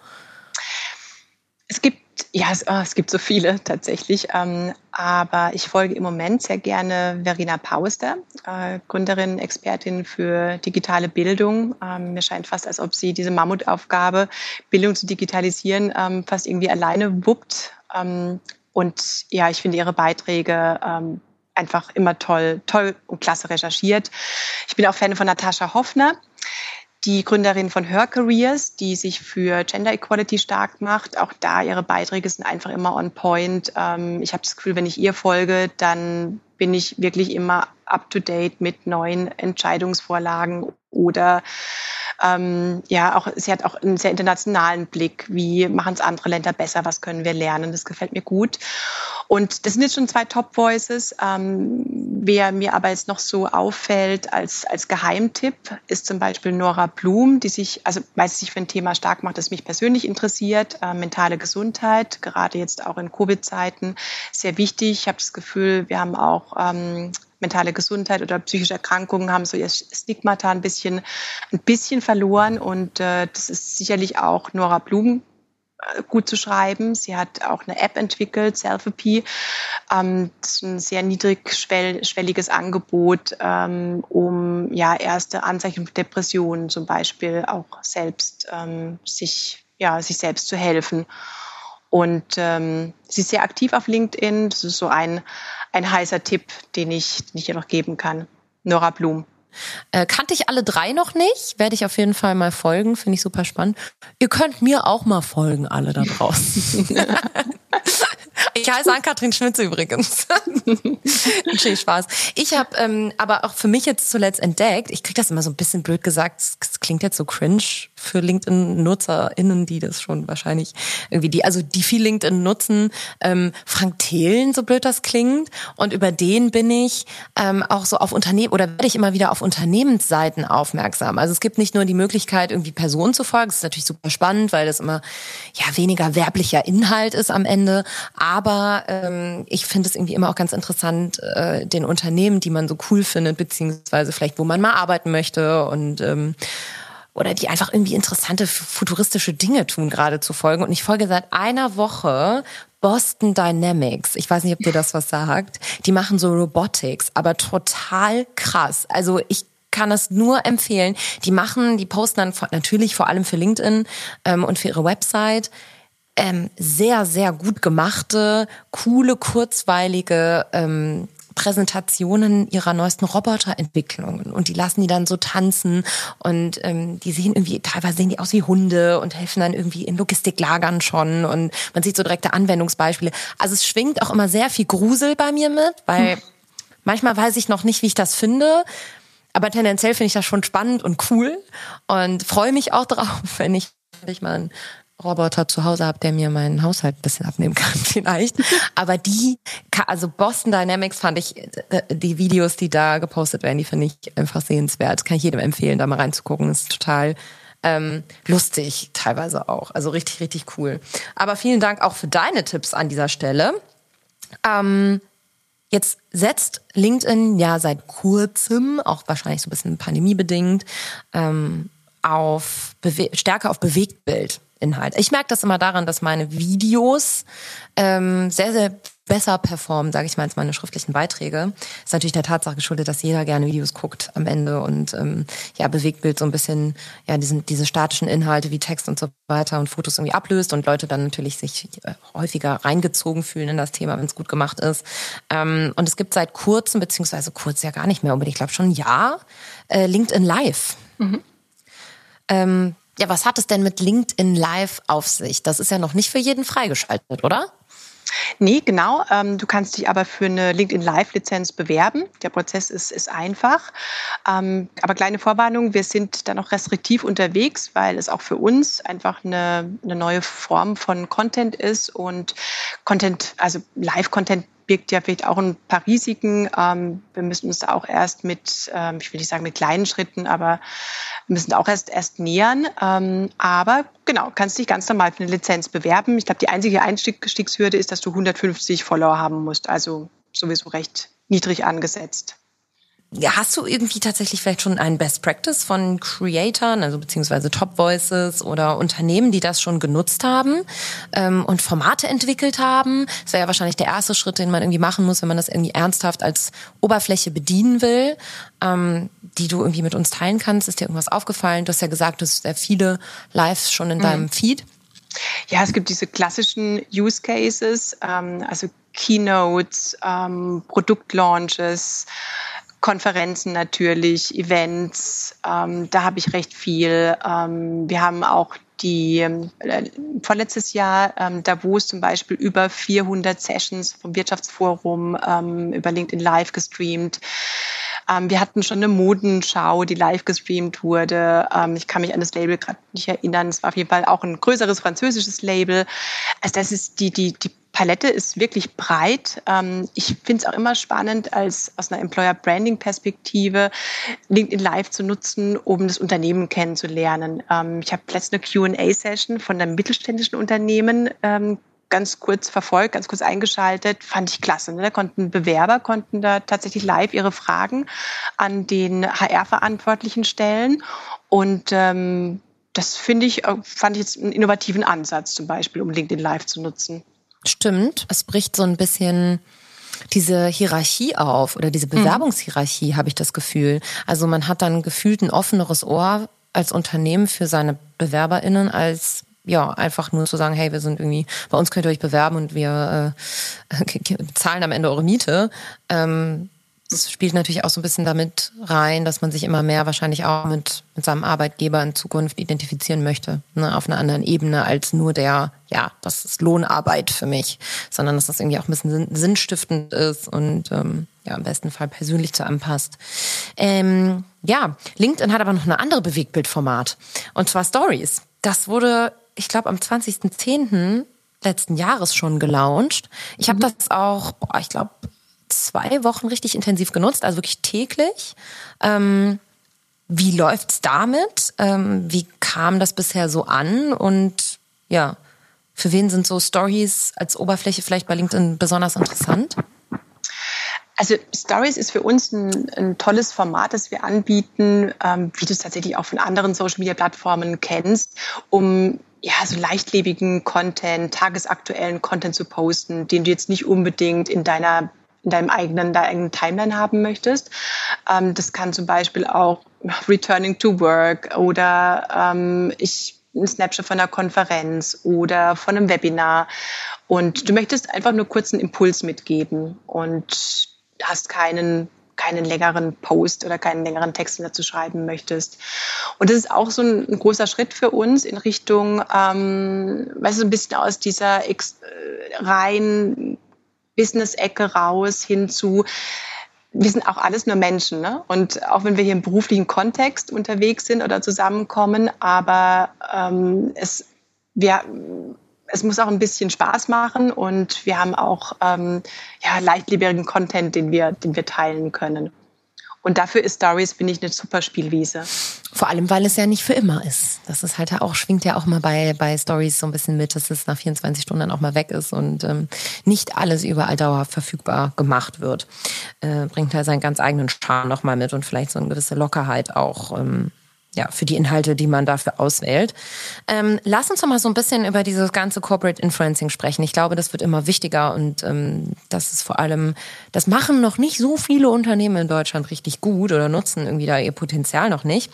Es gibt so viele tatsächlich, aber ich folge im Moment sehr gerne Verena Pauster, Gründerin, Expertin für digitale Bildung. Mir scheint fast, als ob sie diese Mammutaufgabe, Bildung zu digitalisieren, fast irgendwie alleine wuppt. Und ja, ich finde ihre Beiträge einfach immer toll und klasse recherchiert. Ich bin auch Fan von Natascha Hoffner, die Gründerin von Her Careers, die sich für Gender Equality stark macht. Auch da ihre Beiträge sind einfach immer on point. Ich habe das Gefühl, wenn ich ihr folge, dann bin ich wirklich immer up to date mit neuen Entscheidungsvorlagen oder sie hat auch einen sehr internationalen Blick. Wie machen es andere Länder besser? Was können wir lernen? Das gefällt mir gut. Und das sind jetzt schon 2 Top Voices. Wer mir aber jetzt noch so auffällt als Geheimtipp, ist zum Beispiel Nora Blum, die weil sie sich für ein Thema stark macht, das mich persönlich interessiert. Mentale Gesundheit, gerade jetzt auch in Covid-Zeiten, sehr wichtig. Ich habe das Gefühl, wir haben auch mentale Gesundheit oder psychische Erkrankungen haben so ihr Stigmata ein bisschen verloren, und das ist sicherlich auch Nora Blum gut zu schreiben. Sie hat auch eine App entwickelt, Selfie. Das ist ein sehr niedrigschwelliges Angebot, um erste Anzeichen von Depressionen zum Beispiel auch selbst sich selbst zu helfen. Und sie ist sehr aktiv auf LinkedIn. Das ist so ein heißer Tipp, den ich hier noch geben kann. Nora Blum.
Kannte ich alle 3 noch nicht, werde ich auf jeden Fall mal folgen, finde ich super spannend. Ihr könnt mir auch mal folgen, alle da draußen. Ich heiße Ann-Kathrin Schmitze übrigens. Viel Spaß. Ich habe aber auch für mich jetzt zuletzt entdeckt, ich kriege das immer so ein bisschen blöd gesagt, es klingt jetzt so cringe für LinkedIn-NutzerInnen, die das schon wahrscheinlich irgendwie die viel LinkedIn nutzen, Frank Thelen, so blöd das klingt. Und über den bin ich auch so auf Unternehmen, oder werde ich immer wieder auf Unternehmensseiten aufmerksam. Also es gibt nicht nur die Möglichkeit, irgendwie Personen zu folgen, das ist natürlich super spannend, weil das immer weniger werblicher Inhalt ist am Ende, aber ich finde es irgendwie immer auch ganz interessant, den Unternehmen, die man so cool findet, beziehungsweise vielleicht, wo man mal arbeiten möchte und oder die einfach irgendwie interessante, futuristische Dinge tun, gerade zu folgen. Und ich folge seit einer Woche Boston Dynamics. Ich weiß nicht, ob dir das was sagt. Die machen so Robotics, aber total krass. Also ich kann das nur empfehlen. Die posten dann natürlich vor allem für LinkedIn und für ihre Website sehr, sehr gut gemachte, coole, kurzweilige Präsentationen ihrer neuesten Roboterentwicklungen, und die lassen die dann so tanzen und teilweise sehen die aus wie Hunde und helfen dann irgendwie in Logistiklagern schon, und man sieht so direkte Anwendungsbeispiele. Also es schwingt auch immer sehr viel Grusel bei mir mit, weil manchmal weiß ich noch nicht, wie ich das finde, aber tendenziell finde ich das schon spannend und cool und freue mich auch drauf, wenn ich mal einen Roboter zu Hause habe, der mir meinen Haushalt ein bisschen abnehmen kann vielleicht. Aber Boston Dynamics fand ich, die Videos, die da gepostet werden, die finde ich einfach sehenswert. Das kann ich jedem empfehlen, da mal reinzugucken. Das ist total lustig teilweise auch. Also richtig, richtig cool. Aber vielen Dank auch für deine Tipps an dieser Stelle. Jetzt setzt LinkedIn ja seit kurzem, auch wahrscheinlich so ein bisschen pandemiebedingt, stärker auf Bewegtbild. Inhalt. Ich merke das immer daran, dass meine Videos sehr, sehr besser performen, sage ich mal, als meine schriftlichen Beiträge. Das ist natürlich der Tatsache geschuldet, dass jeder gerne Videos guckt am Ende und Bewegtbild so ein bisschen diese statischen Inhalte wie Text und so weiter und Fotos irgendwie ablöst und Leute dann natürlich sich häufiger reingezogen fühlen in das Thema, wenn es gut gemacht ist. Und es gibt seit kurzem, beziehungsweise kurz ja gar nicht mehr unbedingt, ich glaube schon ein Jahr, LinkedIn Live. Was hat es denn mit LinkedIn Live auf sich? Das ist ja noch nicht für jeden freigeschaltet, oder?
Nee, genau. Du kannst dich aber für eine LinkedIn Live-Lizenz bewerben. Der Prozess ist einfach. Aber kleine Vorwarnung, wir sind da noch restriktiv unterwegs, weil es auch für uns einfach eine neue Form von Content ist. Und Live-Content birgt ja vielleicht auch ein paar Risiken. Wir müssen uns da auch erst ich will nicht sagen mit kleinen Schritten, aber wir müssen da auch erst nähern. Aber genau, kannst dich ganz normal für eine Lizenz bewerben. Ich glaube, die einzige Einstiegshürde ist, dass du 150 Follower haben musst. Also sowieso recht niedrig angesetzt.
Ja, hast du irgendwie tatsächlich vielleicht schon einen Best Practice von Creatoren, also beziehungsweise Top Voices oder Unternehmen, die das schon genutzt haben und Formate entwickelt haben? Das wäre ja wahrscheinlich der erste Schritt, den man irgendwie machen muss, wenn man das irgendwie ernsthaft als Oberfläche bedienen will, die du irgendwie mit uns teilen kannst. Ist dir irgendwas aufgefallen? Du hast ja gesagt, du hast sehr viele Lives schon in deinem Feed.
Ja, es gibt diese klassischen Use Cases, also Keynotes, Produktlaunches, Konferenzen natürlich, Events, da habe ich recht viel. Wir haben auch vorletztes Jahr Davos zum Beispiel über 400 Sessions vom Wirtschaftsforum über LinkedIn Live gestreamt. Wir hatten schon eine Modenschau, die live gestreamt wurde. Ich kann mich an das Label gerade nicht erinnern. Es war auf jeden Fall auch ein größeres französisches Label. Also das ist die Palette ist wirklich breit. Ich finde es auch immer spannend, aus einer Employer-Branding-Perspektive LinkedIn Live zu nutzen, um das Unternehmen kennenzulernen. Ich habe letztens eine Q&A-Session von einem mittelständischen Unternehmen ganz kurz verfolgt, ganz kurz eingeschaltet. Fand ich klasse. Ne? Bewerber konnten da tatsächlich live ihre Fragen an den HR-Verantwortlichen stellen. Und das fand ich jetzt einen innovativen Ansatz zum Beispiel, um LinkedIn Live zu nutzen.
Stimmt, es bricht so ein bisschen diese Hierarchie auf oder diese Bewerbungshierarchie, habe ich das Gefühl. Also man hat dann gefühlt ein offeneres Ohr als Unternehmen für seine BewerberInnen als einfach nur zu sagen, hey, wir sind irgendwie, bei uns könnt ihr euch bewerben und wir zahlen am Ende eure Miete. Das spielt natürlich auch so ein bisschen damit rein, dass man sich immer mehr wahrscheinlich auch mit seinem Arbeitgeber in Zukunft identifizieren möchte, ne, auf einer anderen Ebene als nur das ist Lohnarbeit für mich, sondern dass das irgendwie auch ein bisschen sinnstiftend ist und im besten Fall persönlich zu einem passt. LinkedIn hat aber noch eine andere Bewegtbildformat und zwar Stories. Das wurde, ich glaube, am 20.10. letzten Jahres schon gelauncht. Ich habe das auch, 2 Wochen richtig intensiv genutzt, also wirklich täglich. Wie läuft's damit? Wie kam das bisher so an? Und für wen sind so Stories als Oberfläche vielleicht bei LinkedIn besonders interessant?
Also Stories ist für uns ein tolles Format, das wir anbieten, wie du es tatsächlich auch von anderen Social-Media-Plattformen kennst, um so leichtlebigen Content, tagesaktuellen Content zu posten, den du jetzt nicht unbedingt in deiner eigenen Timeline haben möchtest. Das kann zum Beispiel auch Returning to Work oder ein Snapshot von einer Konferenz oder von einem Webinar. Und du möchtest einfach nur kurz einen Impuls mitgeben und hast keinen längeren Post oder keinen längeren Text, den du dazu schreiben möchtest. Und das ist auch so ein großer Schritt für uns in Richtung, so ein bisschen aus dieser rein Business-Ecke raus hin zu, wir sind auch alles nur Menschen, ne? Und auch wenn wir hier im beruflichen Kontext unterwegs sind oder zusammenkommen, aber es muss auch ein bisschen Spaß machen und wir haben auch leichtlebigen Content, den wir teilen können. Und dafür ist Stories, finde ich, eine super Spielwiese.
Vor allem, weil es ja nicht für immer ist. Das ist halt schwingt ja auch mal bei Stories so ein bisschen mit, dass es nach 24 Stunden dann auch mal weg ist und nicht alles überall dauerhaft verfügbar gemacht wird. Bringt halt seinen ganz eigenen Charme nochmal mit und vielleicht so eine gewisse Lockerheit auch für die Inhalte, die man dafür auswählt. Lass uns doch mal so ein bisschen über dieses ganze Corporate Influencing sprechen. Ich glaube, das wird immer wichtiger und das ist vor allem, das machen noch nicht so viele Unternehmen in Deutschland richtig gut oder nutzen irgendwie da ihr Potenzial noch nicht.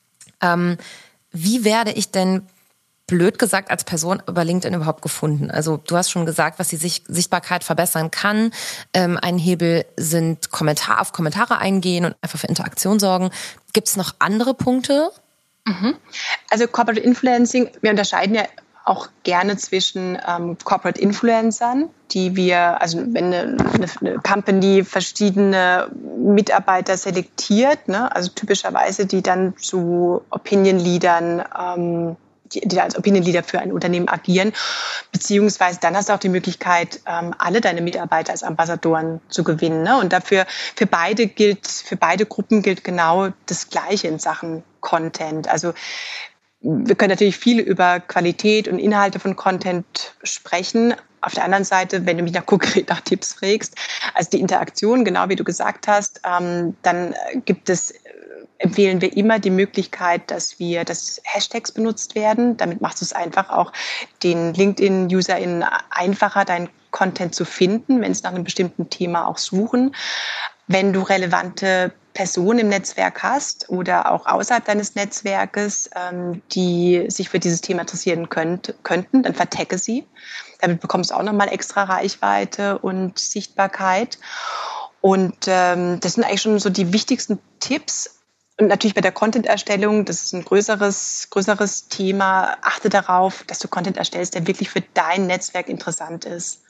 Wie werde ich denn, blöd gesagt, als Person über LinkedIn überhaupt gefunden? Also du hast schon gesagt, was die Sichtbarkeit verbessern kann. Ein Hebel sind auf Kommentare eingehen und einfach für Interaktion sorgen. Gibt es noch andere Punkte?
Also Corporate Influencing, wir unterscheiden ja auch gerne zwischen Corporate Influencern, wenn eine Company verschiedene Mitarbeiter selektiert, ne, also typischerweise die dann zu Opinion Leadern die als Opinion Leader für ein Unternehmen agieren, beziehungsweise dann hast du auch die Möglichkeit, alle deine Mitarbeiter als Ambassadoren zu gewinnen. Ne? Und dafür für beide Gruppen gilt genau das Gleiche in Sachen Content. Also wir können natürlich viel über Qualität und Inhalte von Content sprechen. Auf der anderen Seite, wenn du mich konkret nach Tipps fragst, also die Interaktion, genau wie du gesagt hast, dann empfehlen wir immer die Möglichkeit, dass Hashtags benutzt werden. Damit machst du es einfach auch den LinkedIn-UserInnen einfacher, deinen Content zu finden, wenn sie nach einem bestimmten Thema auch suchen. Wenn du relevante Personen im Netzwerk hast oder auch außerhalb deines Netzwerkes, die sich für dieses Thema interessieren könnten, dann vertagge sie. Damit bekommst du auch nochmal extra Reichweite und Sichtbarkeit. Und das sind eigentlich schon so die wichtigsten Tipps. Und natürlich bei der Content-Erstellung, das ist ein größeres Thema, achte darauf, dass du Content erstellst, der wirklich für dein Netzwerk interessant ist.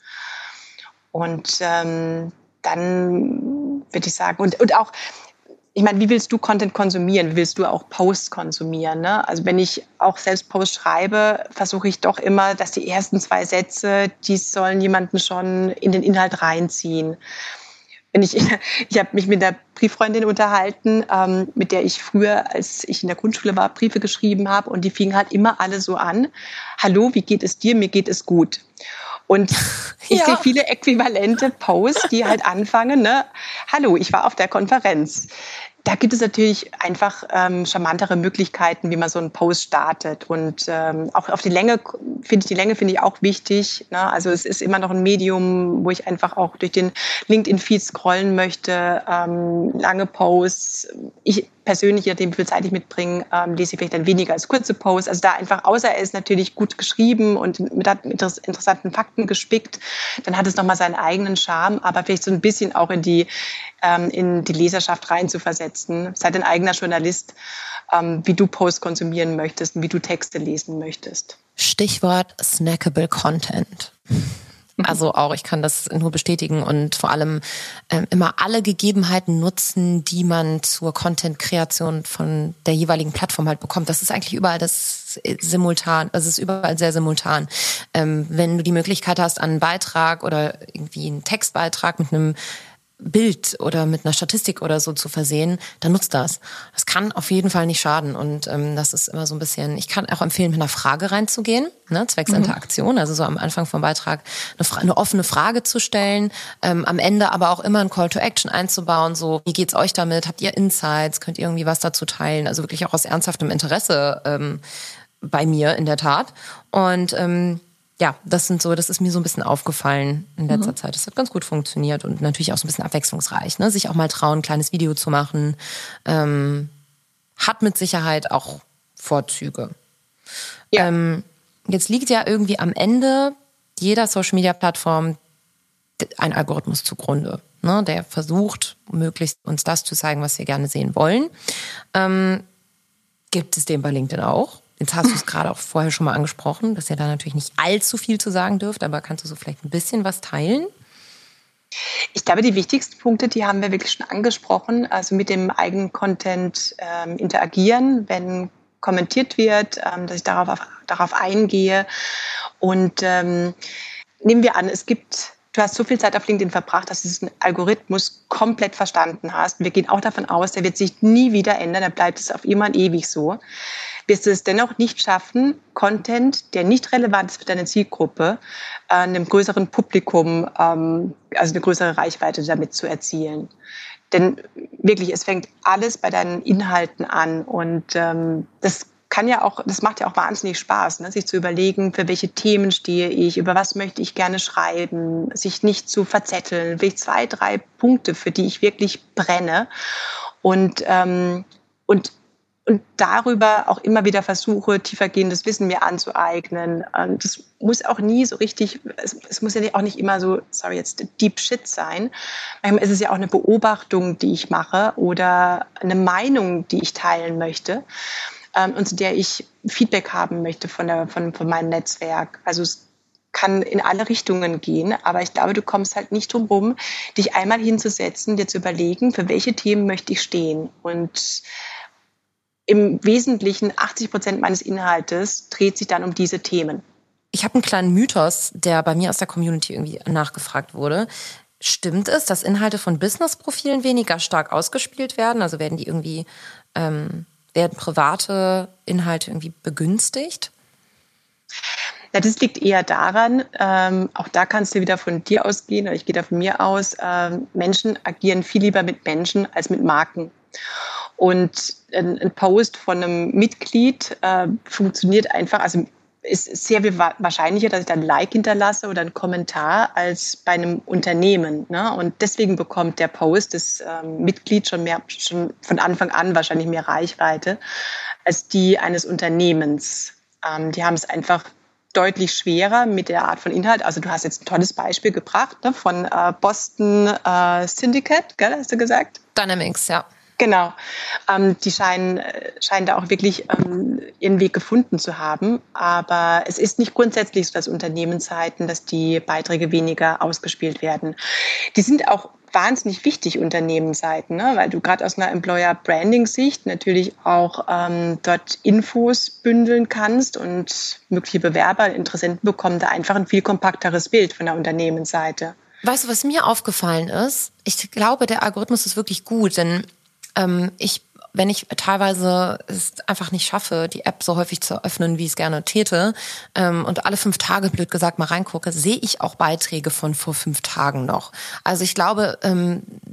Und dann würde ich sagen, und auch, ich meine, wie willst du Content konsumieren? Wie willst du auch Posts konsumieren? Ne? Also wenn ich auch selbst Posts schreibe, versuche ich doch immer, dass die ersten 2 Sätze, die sollen jemanden schon in den Inhalt reinziehen. Ich habe mich mit einer Brieffreundin unterhalten, mit der ich früher, als ich in der Grundschule war, Briefe geschrieben habe. Und die fingen halt immer alle so an: Hallo, wie geht es dir? Mir geht es gut. Und ich sehe viele äquivalente Posts, die halt anfangen, ne? Hallo, ich war auf der Konferenz. Da gibt es natürlich einfach charmantere Möglichkeiten, wie man so einen Post startet. Und auch auf die Länge finde ich auch wichtig. Ne? Also es ist immer noch ein Medium, wo ich einfach auch durch den LinkedIn-Feed scrollen möchte. Lange Posts. Ich persönlich, je nachdem, wie viel Zeit ich mitbringe, lese ich vielleicht dann weniger als kurze Posts. Also da einfach, außer er ist natürlich gut geschrieben und mit interessanten Fakten gespickt, dann hat es nochmal seinen eigenen Charme, aber vielleicht so ein bisschen auch in die Leserschaft rein zu versetzen. Sei dein eigener Journalist, wie du Posts konsumieren möchtest und wie du Texte lesen möchtest.
Stichwort snackable Content. Also auch, ich kann das nur bestätigen und vor allem immer alle Gegebenheiten nutzen, die man zur Content-Kreation von der jeweiligen Plattform halt bekommt. Das ist eigentlich überall es ist überall sehr simultan. Wenn du die Möglichkeit hast, einen Beitrag oder irgendwie einen Textbeitrag mit einem Bild oder mit einer Statistik oder so zu versehen, dann nutzt das. Das kann auf jeden Fall nicht schaden und das ist immer so ein bisschen, ich kann auch empfehlen, mit einer Frage reinzugehen, ne, zwecks Interaktion, also so am Anfang vom Beitrag eine offene Frage zu stellen, am Ende aber auch immer ein Call to Action einzubauen, so, wie geht's euch damit, habt ihr Insights, könnt ihr irgendwie was dazu teilen, also wirklich auch aus ernsthaftem Interesse bei mir in der Tat und ja, das ist mir so ein bisschen aufgefallen in letzter Zeit. Das hat ganz gut funktioniert und natürlich auch so ein bisschen abwechslungsreich, ne? Sich auch mal trauen, ein kleines Video zu machen, hat mit Sicherheit auch Vorzüge. Ja. Jetzt liegt ja irgendwie am Ende jeder Social-Media-Plattform ein Algorithmus zugrunde, ne? Der versucht, möglichst uns das zu zeigen, was wir gerne sehen wollen. Gibt es den bei LinkedIn auch? Jetzt hast du es gerade auch vorher schon mal angesprochen, dass ihr da natürlich nicht allzu viel zu sagen dürft, aber kannst du so vielleicht ein bisschen was teilen?
Ich glaube, die wichtigsten Punkte, die haben wir wirklich schon angesprochen. Also mit dem eigenen Content interagieren, wenn kommentiert wird, dass ich darauf eingehe. Und nehmen wir an, du hast so viel Zeit auf LinkedIn verbracht, dass du diesen Algorithmus komplett verstanden hast. Wir gehen auch davon aus, der wird sich nie wieder ändern, da bleibt es auf immer und ewig so. Wirst du es dennoch nicht schaffen, Content, der nicht relevant ist für deine Zielgruppe, einem größeren Publikum, also eine größere Reichweite damit zu erzielen. Denn wirklich, es fängt alles bei deinen Inhalten an und das macht ja auch wahnsinnig Spaß, ne? Sich zu überlegen, für welche Themen stehe ich, über was möchte ich gerne schreiben, sich nicht zu verzetteln, vielleicht 2, 3 Punkte, für die ich wirklich brenne und darüber auch immer wieder versuche, tiefergehendes Wissen mir anzueignen. Das muss auch nie so richtig, es muss ja auch nicht immer so, Deep Shit sein. Manchmal ist es ja auch eine Beobachtung, die ich mache oder eine Meinung, die ich teilen möchte und zu der ich Feedback haben möchte von meinem Netzwerk. Also es kann in alle Richtungen gehen, aber ich glaube, du kommst halt nicht drum rum, dich einmal hinzusetzen, dir zu überlegen, für welche Themen möchte ich stehen. Und im Wesentlichen 80% meines Inhaltes dreht sich dann um diese Themen.
Ich habe einen kleinen Mythos, der bei mir aus der Community irgendwie nachgefragt wurde. Stimmt es, dass Inhalte von Business-Profilen weniger stark ausgespielt werden? Also werden private Inhalte irgendwie begünstigt?
Ja, das liegt eher daran, auch da kannst du wieder von dir ausgehen, oder ich gehe da von mir aus, Menschen agieren viel lieber mit Menschen als mit Marken. Und ein Post von einem Mitglied funktioniert einfach, also ist sehr viel wahrscheinlicher, dass ich dann ein Like hinterlasse oder einen Kommentar als bei einem Unternehmen. Ne? Und deswegen bekommt der Post des Mitglied schon von Anfang an wahrscheinlich mehr Reichweite als die eines Unternehmens. Die haben es einfach deutlich schwerer mit der Art von Inhalt. Also du hast jetzt ein tolles Beispiel gebracht, ne, von Boston Syndicate, gell, hast du gesagt?
Dynamics, ja.
Genau. Die scheinen da auch wirklich ihren Weg gefunden zu haben. Aber es ist nicht grundsätzlich so, dass Unternehmensseiten, dass die Beiträge weniger ausgespielt werden. Die sind auch wahnsinnig wichtig, Unternehmensseiten, ne? Weil du gerade aus einer Employer-Branding-Sicht natürlich auch dort Infos bündeln kannst und mögliche Bewerber, Interessenten bekommen da einfach ein viel kompakteres Bild von der Unternehmensseite.
Weißt du, was mir aufgefallen ist? Ich glaube, der Algorithmus ist wirklich gut, denn wenn ich teilweise es einfach nicht schaffe, die App so häufig zu öffnen, wie ich es gerne täte, und alle 5 Tage, blöd gesagt, mal reingucke, sehe ich auch Beiträge von vor 5 Tagen noch. Also ich glaube,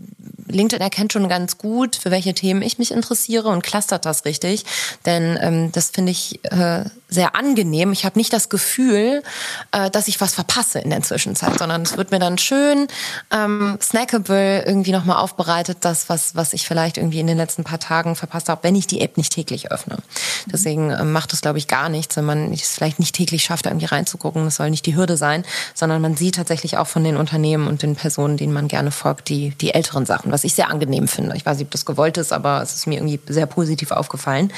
LinkedIn erkennt schon ganz gut, für welche Themen ich mich interessiere und clustert das richtig. Denn das finde ich sehr angenehm. Ich habe nicht das Gefühl, dass ich was verpasse in der Zwischenzeit, sondern es wird mir dann schön snackable irgendwie nochmal aufbereitet, das, was ich vielleicht irgendwie in den letzten paar Tagen verpasst habe, wenn ich die App nicht täglich öffne. Deswegen macht es, glaube ich, gar nichts, wenn man es vielleicht nicht täglich schafft, da irgendwie reinzugucken. Das soll nicht die Hürde sein, sondern man sieht tatsächlich auch von den Unternehmen und den Personen, denen man gerne folgt, die älteren Sachen, was ich sehr angenehm finde. Ich weiß nicht, ob das gewollt ist, aber es ist mir irgendwie sehr positiv aufgefallen.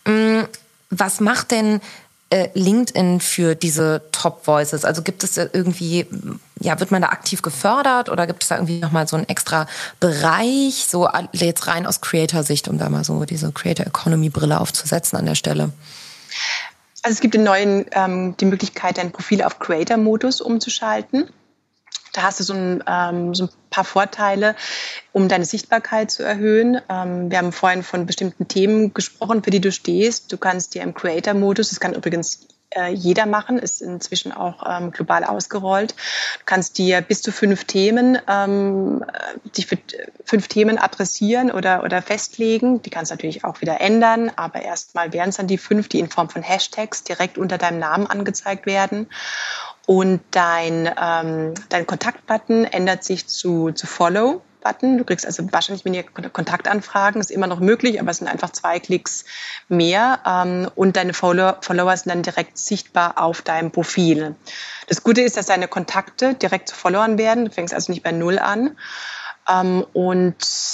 Was macht denn LinkedIn für diese Top Voices? Also gibt es irgendwie, wird man da aktiv gefördert oder gibt es da irgendwie nochmal so einen extra Bereich, so jetzt rein aus Creator-Sicht, um da mal so diese Creator-Economy-Brille aufzusetzen an der Stelle?
Also es gibt den neuen die Möglichkeit, dein Profil auf Creator-Modus umzuschalten. Da hast du so ein paar Vorteile, um deine Sichtbarkeit zu erhöhen. Wir haben vorhin von bestimmten Themen gesprochen, für die du stehst. Du kannst dir im Creator-Modus, das kann übrigens jeder machen, ist inzwischen auch global ausgerollt. Du kannst dir bis zu 5 Themen, dich für 5 Themen adressieren oder festlegen. Die kannst du natürlich auch wieder ändern, aber erstmal wären es dann die 5, die in Form von Hashtags direkt unter deinem Namen angezeigt werden. Und dein Kontaktbutton ändert sich zu Follow-Button. Du kriegst also wahrscheinlich weniger Kontaktanfragen, ist immer noch möglich, aber es sind einfach 2 Klicks mehr. Und deine Follower sind dann direkt sichtbar auf deinem Profil. Das Gute ist, dass deine Kontakte direkt zu Followern werden. Du fängst also nicht bei 0 an. Und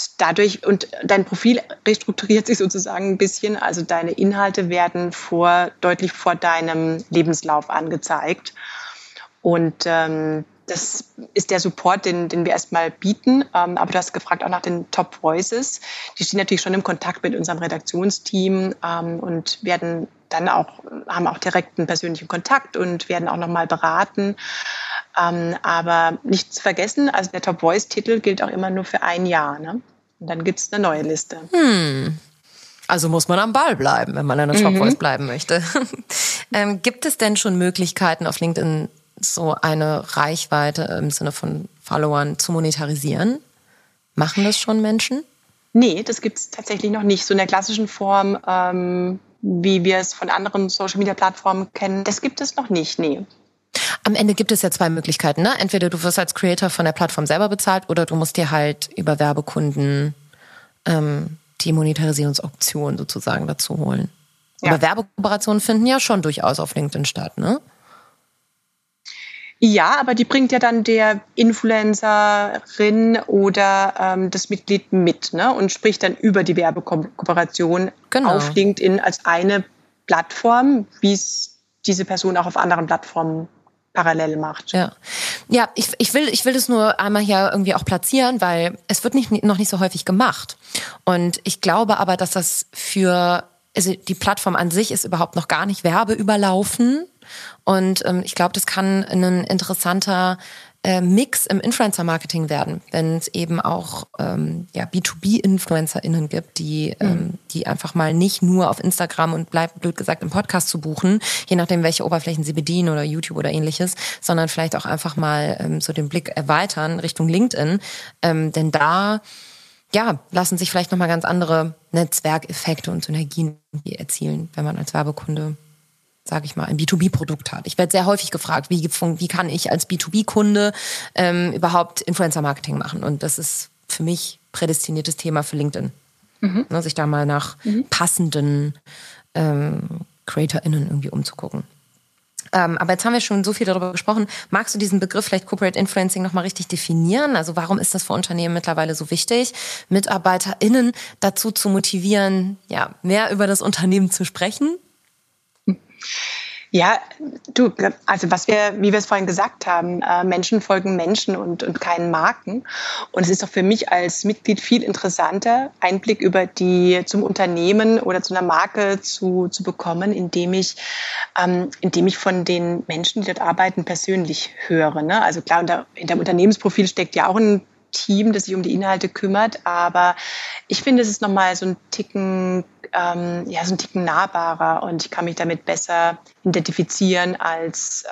dein Profil restrukturiert sich sozusagen ein bisschen. Also deine Inhalte werden deutlich vor deinem Lebenslauf angezeigt. Und das ist der Support, den wir erstmal bieten. Aber du hast gefragt auch nach den Top Voices. Die stehen natürlich schon im Kontakt mit unserem Redaktionsteam und haben auch direkten persönlichen Kontakt und werden auch nochmal beraten. Aber nicht zu vergessen, also der Top Voice-Titel gilt auch immer nur für ein Jahr. Ne? Und dann gibt's eine neue Liste.
Also muss man am Ball bleiben, wenn man eine Top Voice bleiben möchte. Gibt es denn schon Möglichkeiten auf LinkedIn, so eine Reichweite im Sinne von Followern zu monetarisieren? Machen das schon Menschen?
Nee, das gibt's tatsächlich noch nicht. So in der klassischen Form, wie wir es von anderen Social-Media-Plattformen kennen, das gibt es noch nicht, nee.
Am Ende gibt es ja 2 Möglichkeiten, ne? Entweder du wirst als Creator von der Plattform selber bezahlt oder du musst dir halt über Werbekunden die Monetarisierungsoption sozusagen dazu holen. Ja. Aber Werbekooperationen finden ja schon durchaus auf LinkedIn statt, ne?
Ja, aber die bringt ja dann der Influencerin oder das Mitglied mit, ne? Und spricht dann über die Werbekooperation auf LinkedIn als eine Plattform, wie es diese Person auch auf anderen Plattformen parallel macht.
Ja, ich will das nur einmal hier irgendwie auch platzieren, weil es wird noch nicht so häufig gemacht. Und ich glaube aber, dass das also die Plattform an sich ist überhaupt noch gar nicht werbeüberlaufen. Und ich glaube, das kann ein interessanter Mix im Influencer-Marketing werden, wenn es eben auch B2B-InfluencerInnen gibt, die einfach mal nicht nur auf Instagram und blöd gesagt im Podcast zu buchen, je nachdem, welche Oberflächen sie bedienen oder YouTube oder ähnliches, sondern vielleicht auch einfach mal so den Blick erweitern Richtung LinkedIn. Denn da lassen sich vielleicht nochmal ganz andere Netzwerkeffekte und Synergien erzielen, wenn man als Werbekunde, sage ich mal, ein B2B-Produkt hat. Ich werde sehr häufig gefragt, wie kann ich als B2B-Kunde überhaupt Influencer-Marketing machen? Und das ist für mich prädestiniertes Thema für LinkedIn. Ne, sich da mal nach passenden CreatorInnen irgendwie umzugucken. Aber jetzt haben wir schon so viel darüber gesprochen. Magst du diesen Begriff vielleicht Corporate Influencing nochmal richtig definieren? Also warum ist das für Unternehmen mittlerweile so wichtig, MitarbeiterInnen dazu zu motivieren, mehr über das Unternehmen zu sprechen?
Ja, also wie wir es vorhin gesagt haben, Menschen folgen Menschen und keinen Marken. Und es ist doch für mich als Mitglied viel interessanter, Einblick zum Unternehmen oder zu einer Marke zu bekommen, indem ich von den Menschen, die dort arbeiten, persönlich höre. Ne? Also klar, in der Unternehmensprofil steckt ja auch ein Team, das sich um die Inhalte kümmert, aber ich finde, es ist nochmal so ein Ticken nahbarer und ich kann mich damit besser identifizieren als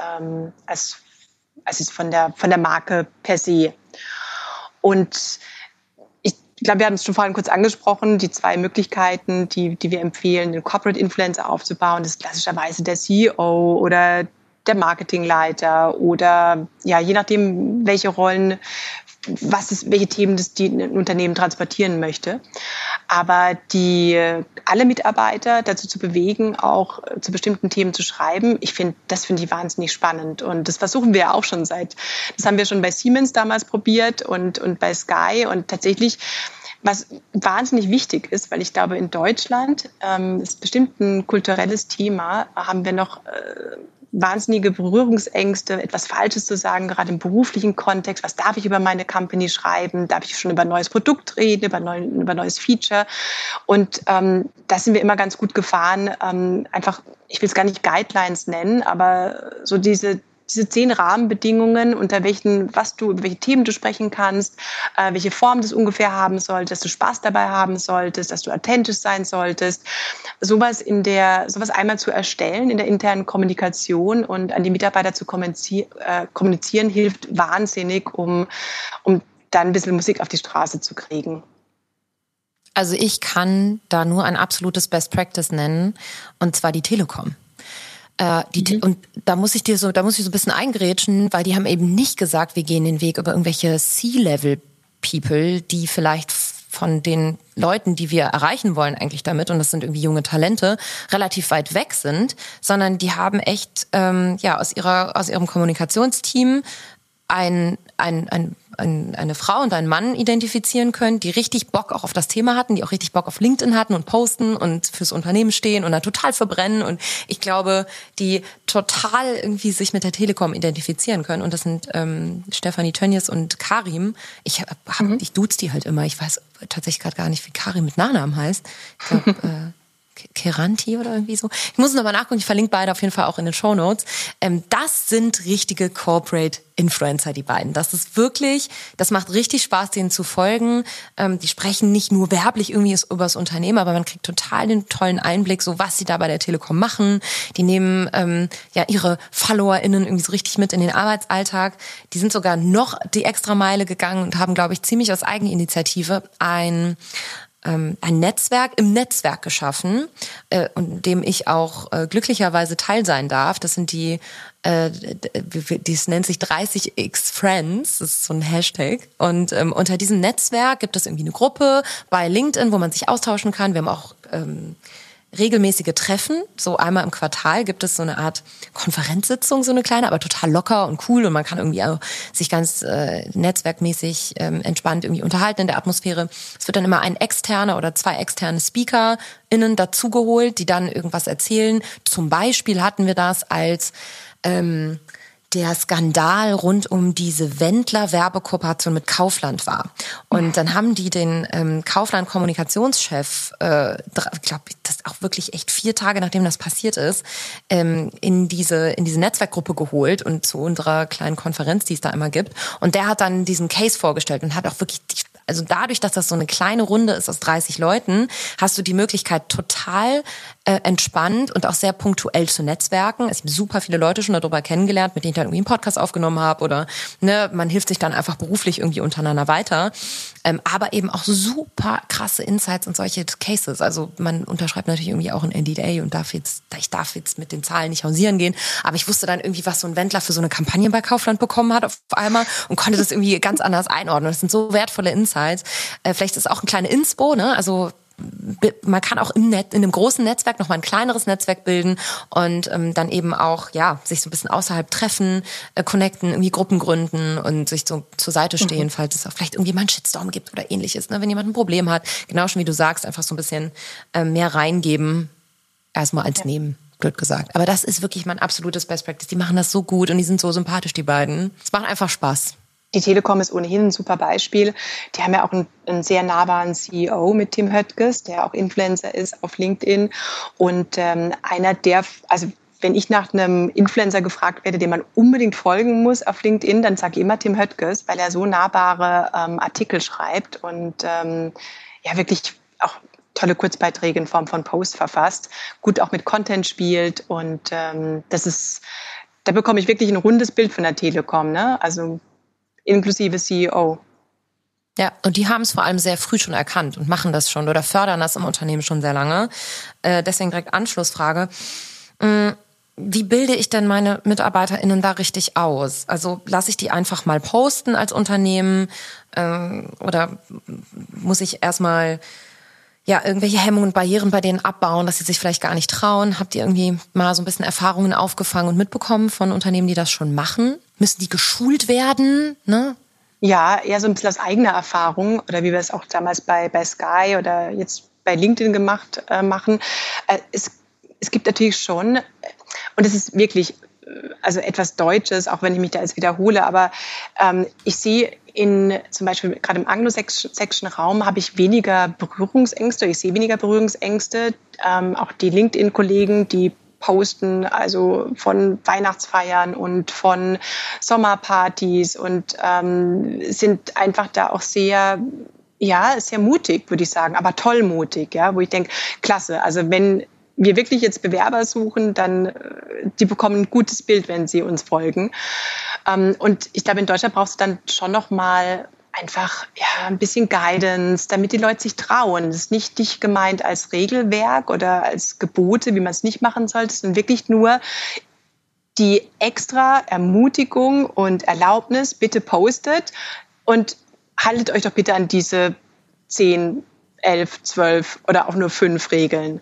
von der Marke per se. Und Ich glaube, wir hatten es schon vorhin kurz angesprochen, die 2 Möglichkeiten, die wir empfehlen, den Corporate Influencer aufzubauen, das ist klassischerweise der CEO oder der Marketingleiter oder ja, je nachdem, welche Rollen, welche Themen ein Unternehmen transportieren möchte. Aber alle Mitarbeiter dazu zu bewegen, auch zu bestimmten Themen zu schreiben, das finde ich wahnsinnig spannend. Und das versuchen wir auch schon das haben wir schon bei Siemens damals probiert und bei Sky. Und tatsächlich, was wahnsinnig wichtig ist, weil ich glaube, in Deutschland ist bestimmt ein kulturelles Thema, haben wir noch wahnsinnige Berührungsängste, etwas Falsches zu sagen, gerade im beruflichen Kontext. Was darf ich über meine Company schreiben? Darf ich schon über ein neues Produkt reden, über ein neues Feature? Und da sind wir immer ganz gut gefahren. Einfach, ich will es gar nicht Guidelines nennen, aber so diese 10 Rahmenbedingungen, über welche Themen du sprechen kannst, welche Form das ungefähr haben sollte, dass du Spaß dabei haben solltest, dass du authentisch sein solltest. Sowas einmal zu erstellen in der internen Kommunikation und an die Mitarbeiter zu kommunizieren, hilft wahnsinnig, um dann ein bisschen Musik auf die Straße zu kriegen.
Also ich kann da nur ein absolutes Best Practice nennen, und zwar die Telekom. Und da muss ich so ein bisschen eingrätschen, weil die haben eben nicht gesagt, wir gehen den Weg über irgendwelche C-Level-People, die vielleicht von den Leuten, die wir erreichen wollen eigentlich damit, und das sind irgendwie junge Talente, relativ weit weg sind, sondern die haben echt aus ihrem Kommunikationsteam eine Frau und einen Mann identifizieren können, die richtig Bock auch auf das Thema hatten, die auch richtig Bock auf LinkedIn hatten und posten und fürs Unternehmen stehen und da total verbrennen. Und ich glaube, die total irgendwie sich mit der Telekom identifizieren können. Und das sind Stefanie Tönnies und Karim. Ich duze die halt immer. Ich weiß tatsächlich gerade gar nicht, wie Karim mit Nachnamen heißt. Ich glaube, Keranti oder irgendwie so. Ich muss nochmal nachgucken, ich verlinke beide auf jeden Fall auch in den Shownotes. Das sind richtige Corporate Influencer, die beiden. Das macht richtig Spaß, denen zu folgen. Die sprechen nicht nur werblich irgendwie über das Unternehmen, aber man kriegt total den tollen Einblick, so was sie da bei der Telekom machen. Die nehmen ihre FollowerInnen irgendwie so richtig mit in den Arbeitsalltag. Die sind sogar noch die Extrameile gegangen und haben, glaube ich, ziemlich aus Eigeninitiative ein Netzwerk im Netzwerk geschaffen, und dem ich auch glücklicherweise Teil sein darf. Das sind das nennt sich 30x Friends, das ist so ein Hashtag. Und unter diesem Netzwerk gibt es irgendwie eine Gruppe bei LinkedIn, wo man sich austauschen kann. Wir haben auch regelmäßige Treffen, so einmal im Quartal gibt es so eine Art Konferenzsitzung, so eine kleine, aber total locker und cool, und man kann irgendwie auch sich ganz netzwerkmäßig entspannt irgendwie unterhalten in der Atmosphäre. Es wird dann immer ein externer oder 2 externe SpeakerInnen dazugeholt, die dann irgendwas erzählen. Zum Beispiel hatten wir das, als der Skandal rund um diese Wendler-Werbekooperation mit Kaufland war. Und dann haben die den Kaufland-Kommunikationschef, ich glaube, das auch wirklich echt 4 Tage, nachdem das passiert ist, in diese Netzwerkgruppe geholt und zu unserer kleinen Konferenz, die es da immer gibt. Und der hat dann diesen Case vorgestellt und hat auch wirklich also dadurch, dass das so eine kleine Runde ist aus 30 Leuten, hast du die Möglichkeit, total entspannt und auch sehr punktuell zu netzwerken. Ich habe super viele Leute schon darüber kennengelernt, mit denen ich dann irgendwie einen Podcast aufgenommen habe, oder man hilft sich dann einfach beruflich irgendwie untereinander weiter. Aber eben auch super krasse Insights und solche Cases. Also man unterschreibt natürlich irgendwie auch ein NDA und ich darf jetzt mit den Zahlen nicht hausieren gehen, aber ich wusste dann irgendwie, was so ein Wendler für so eine Kampagne bei Kaufland bekommen hat auf einmal und konnte das irgendwie ganz anders einordnen. Das sind so wertvolle Insights. Vielleicht ist es auch ein kleiner Inspo, ne? Also man kann auch in einem großen Netzwerk noch mal ein kleineres Netzwerk bilden und dann eben auch sich so ein bisschen außerhalb treffen, connecten, irgendwie Gruppen gründen und sich so zur Seite stehen, falls es auch vielleicht irgendwie mal einen Shitstorm gibt oder ähnliches, ne? Wenn jemand ein Problem hat, genau schon wie du sagst, einfach so ein bisschen mehr reingeben, erstmal als nehmen, blöd gesagt. Aber das ist wirklich mein absolutes Best Practice. Die machen das so gut und die sind so sympathisch, die beiden. Es macht einfach Spaß.
Die Telekom ist ohnehin ein super Beispiel. Die haben ja auch einen sehr nahbaren CEO mit Tim Höttges, der auch Influencer ist auf LinkedIn. Und wenn ich nach einem Influencer gefragt werde, dem man unbedingt folgen muss auf LinkedIn, dann sage ich immer Tim Höttges, weil er so nahbare Artikel schreibt und wirklich auch tolle Kurzbeiträge in Form von Post verfasst, gut auch mit Content spielt. Und da bekomme ich wirklich ein rundes Bild von der Telekom, ne? Also inklusive CEO.
Ja, und die haben es vor allem sehr früh schon erkannt und machen das schon oder fördern das im Unternehmen schon sehr lange. Deswegen direkt Anschlussfrage. Wie bilde ich denn meine MitarbeiterInnen da richtig aus? Also lasse ich die einfach mal posten als Unternehmen oder muss ich erstmal irgendwelche Hemmungen und Barrieren bei denen abbauen, dass sie sich vielleicht gar nicht trauen? Habt ihr irgendwie mal so ein bisschen Erfahrungen aufgefangen und mitbekommen von Unternehmen, die das schon machen? Müssen die geschult werden, ne?
Ja, eher so ein bisschen aus eigener Erfahrung oder wie wir es auch damals bei Sky oder jetzt bei LinkedIn machen. Es gibt natürlich schon, und es ist wirklich also etwas Deutsches, auch wenn ich mich da jetzt wiederhole, aber ich sehe zum Beispiel gerade im anglo-sächsischen Raum habe ich weniger Berührungsängste, auch die LinkedIn-Kollegen, die posten, also von Weihnachtsfeiern und von Sommerpartys und sind einfach da auch sehr mutig, würde ich sagen, aber tollmutig, ja, wo ich denke, klasse, also wenn wir wirklich jetzt Bewerber suchen, dann die bekommen ein gutes Bild, wenn sie uns folgen. Und ich glaube, in Deutschland brauchst du dann schon noch mal einfach ein bisschen Guidance, damit die Leute sich trauen. Das ist nicht gemeint als Regelwerk oder als Gebote, wie man es nicht machen sollte, sondern wirklich nur die extra Ermutigung und Erlaubnis, bitte postet und haltet euch doch bitte an diese 10, 11, 12 oder auch nur 5 Regeln.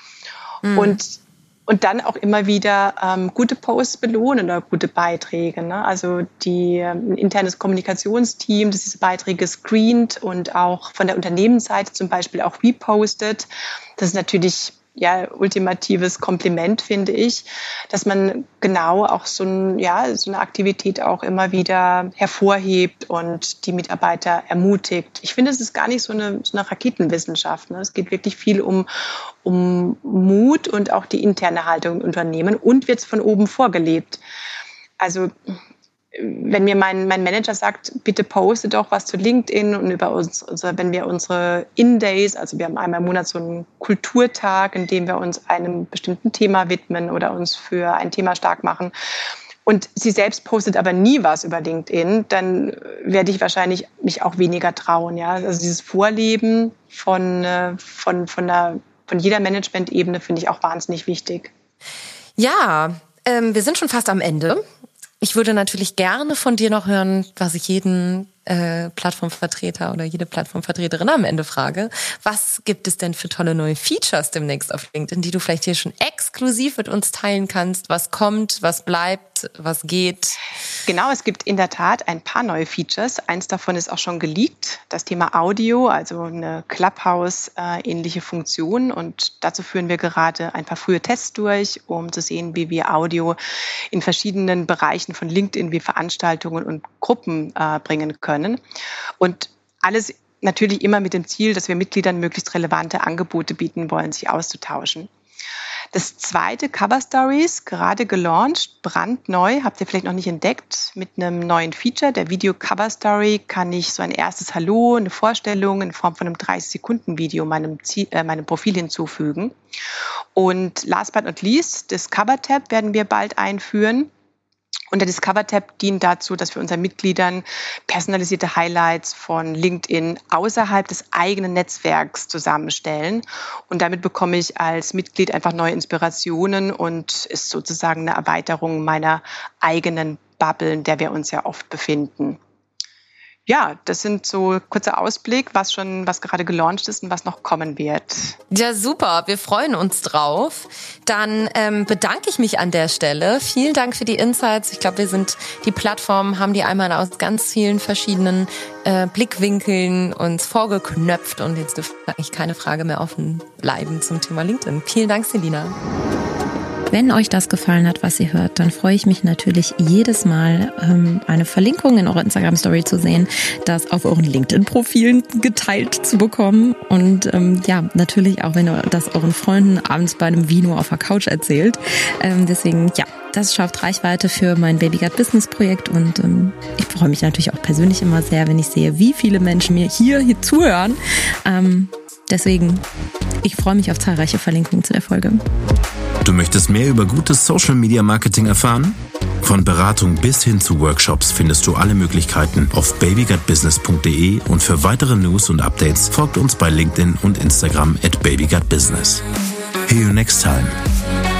Und dann auch immer wieder gute Posts belohnen oder gute Beiträge. Ne? Also ein internes Kommunikationsteam, das diese Beiträge screent und auch von der Unternehmensseite zum Beispiel auch repostet. Das ist natürlich ultimatives Kompliment, finde ich, dass man genau auch so eine Aktivität auch immer wieder hervorhebt und die Mitarbeiter ermutigt. Ich finde, es ist gar nicht so eine Raketenwissenschaft. Ne? Es geht wirklich viel um Mut und auch die interne Haltung im Unternehmen und wird von oben vorgelebt. Also wenn mir mein Manager sagt, bitte poste doch was zu LinkedIn und über wenn wir unsere In-Days, also wir haben einmal im Monat so einen Kulturtag, in dem wir uns einem bestimmten Thema widmen oder uns für ein Thema stark machen. Und sie selbst postet aber nie was über LinkedIn, dann werde ich wahrscheinlich mich auch weniger trauen. Ja? Also dieses Vorleben von jeder Management-Ebene finde ich auch wahnsinnig wichtig.
Ja, wir sind schon fast am Ende. Ich würde natürlich gerne von dir noch hören, was ich jeden Plattformvertreter oder jede Plattformvertreterin am Ende frage. Was gibt es denn für tolle neue Features demnächst auf LinkedIn, die du vielleicht hier schon exklusiv mit uns teilen kannst? Was kommt, was bleibt, was geht?
Genau, es gibt in der Tat ein paar neue Features. Eins davon ist auch schon geleakt, das Thema Audio, also eine Clubhouse-ähnliche Funktion. Und dazu führen wir gerade ein paar frühe Tests durch, um zu sehen, wie wir Audio in verschiedenen Bereichen von LinkedIn wie Veranstaltungen und Gruppen bringen können. Und alles natürlich immer mit dem Ziel, dass wir Mitgliedern möglichst relevante Angebote bieten wollen, sich auszutauschen. Das zweite, Cover Stories, gerade gelauncht, brandneu, habt ihr vielleicht noch nicht entdeckt, mit einem neuen Feature. Der Video Cover Story kann ich so ein erstes Hallo, eine Vorstellung in Form von einem 30-Sekunden-Video meinem Profil hinzufügen. Und last but not least, das Cover-Tab werden wir bald einführen. Und der Discover-Tab dient dazu, dass wir unseren Mitgliedern personalisierte Highlights von LinkedIn außerhalb des eigenen Netzwerks zusammenstellen. Und damit bekomme ich als Mitglied einfach neue Inspirationen und ist sozusagen eine Erweiterung meiner eigenen Bubble, in der wir uns ja oft befinden. Ja, das sind so kurzer Ausblick, was gerade gelauncht ist und was noch kommen wird.
Ja, super. Wir freuen uns drauf. Dann bedanke ich mich an der Stelle. Vielen Dank für die Insights. Ich glaube, die Plattformen haben die einmal aus ganz vielen verschiedenen Blickwinkeln uns vorgeknöpft und jetzt dürfte eigentlich keine Frage mehr offen bleiben zum Thema LinkedIn. Vielen Dank, Selina. Wenn euch das gefallen hat, was ihr hört, dann freue ich mich natürlich jedes Mal, eine Verlinkung in eurer Instagram-Story zu sehen, das auf euren LinkedIn-Profilen geteilt zu bekommen und natürlich auch, wenn ihr das euren Freunden abends bei einem Vino auf der Couch erzählt. Deswegen, das schafft Reichweite für mein Babygut Business Projekt und ich freue mich natürlich auch persönlich immer sehr, wenn ich sehe, wie viele Menschen mir hier zuhören. Deswegen, ich freue mich auf zahlreiche Verlinkungen zu der Folge.
Du möchtest mehr über gutes Social Media Marketing erfahren? Von Beratung bis hin zu Workshops findest du alle Möglichkeiten auf babygutbusiness.de und für weitere News und Updates folgt uns bei LinkedIn und Instagram @babygutbusiness. See you next time.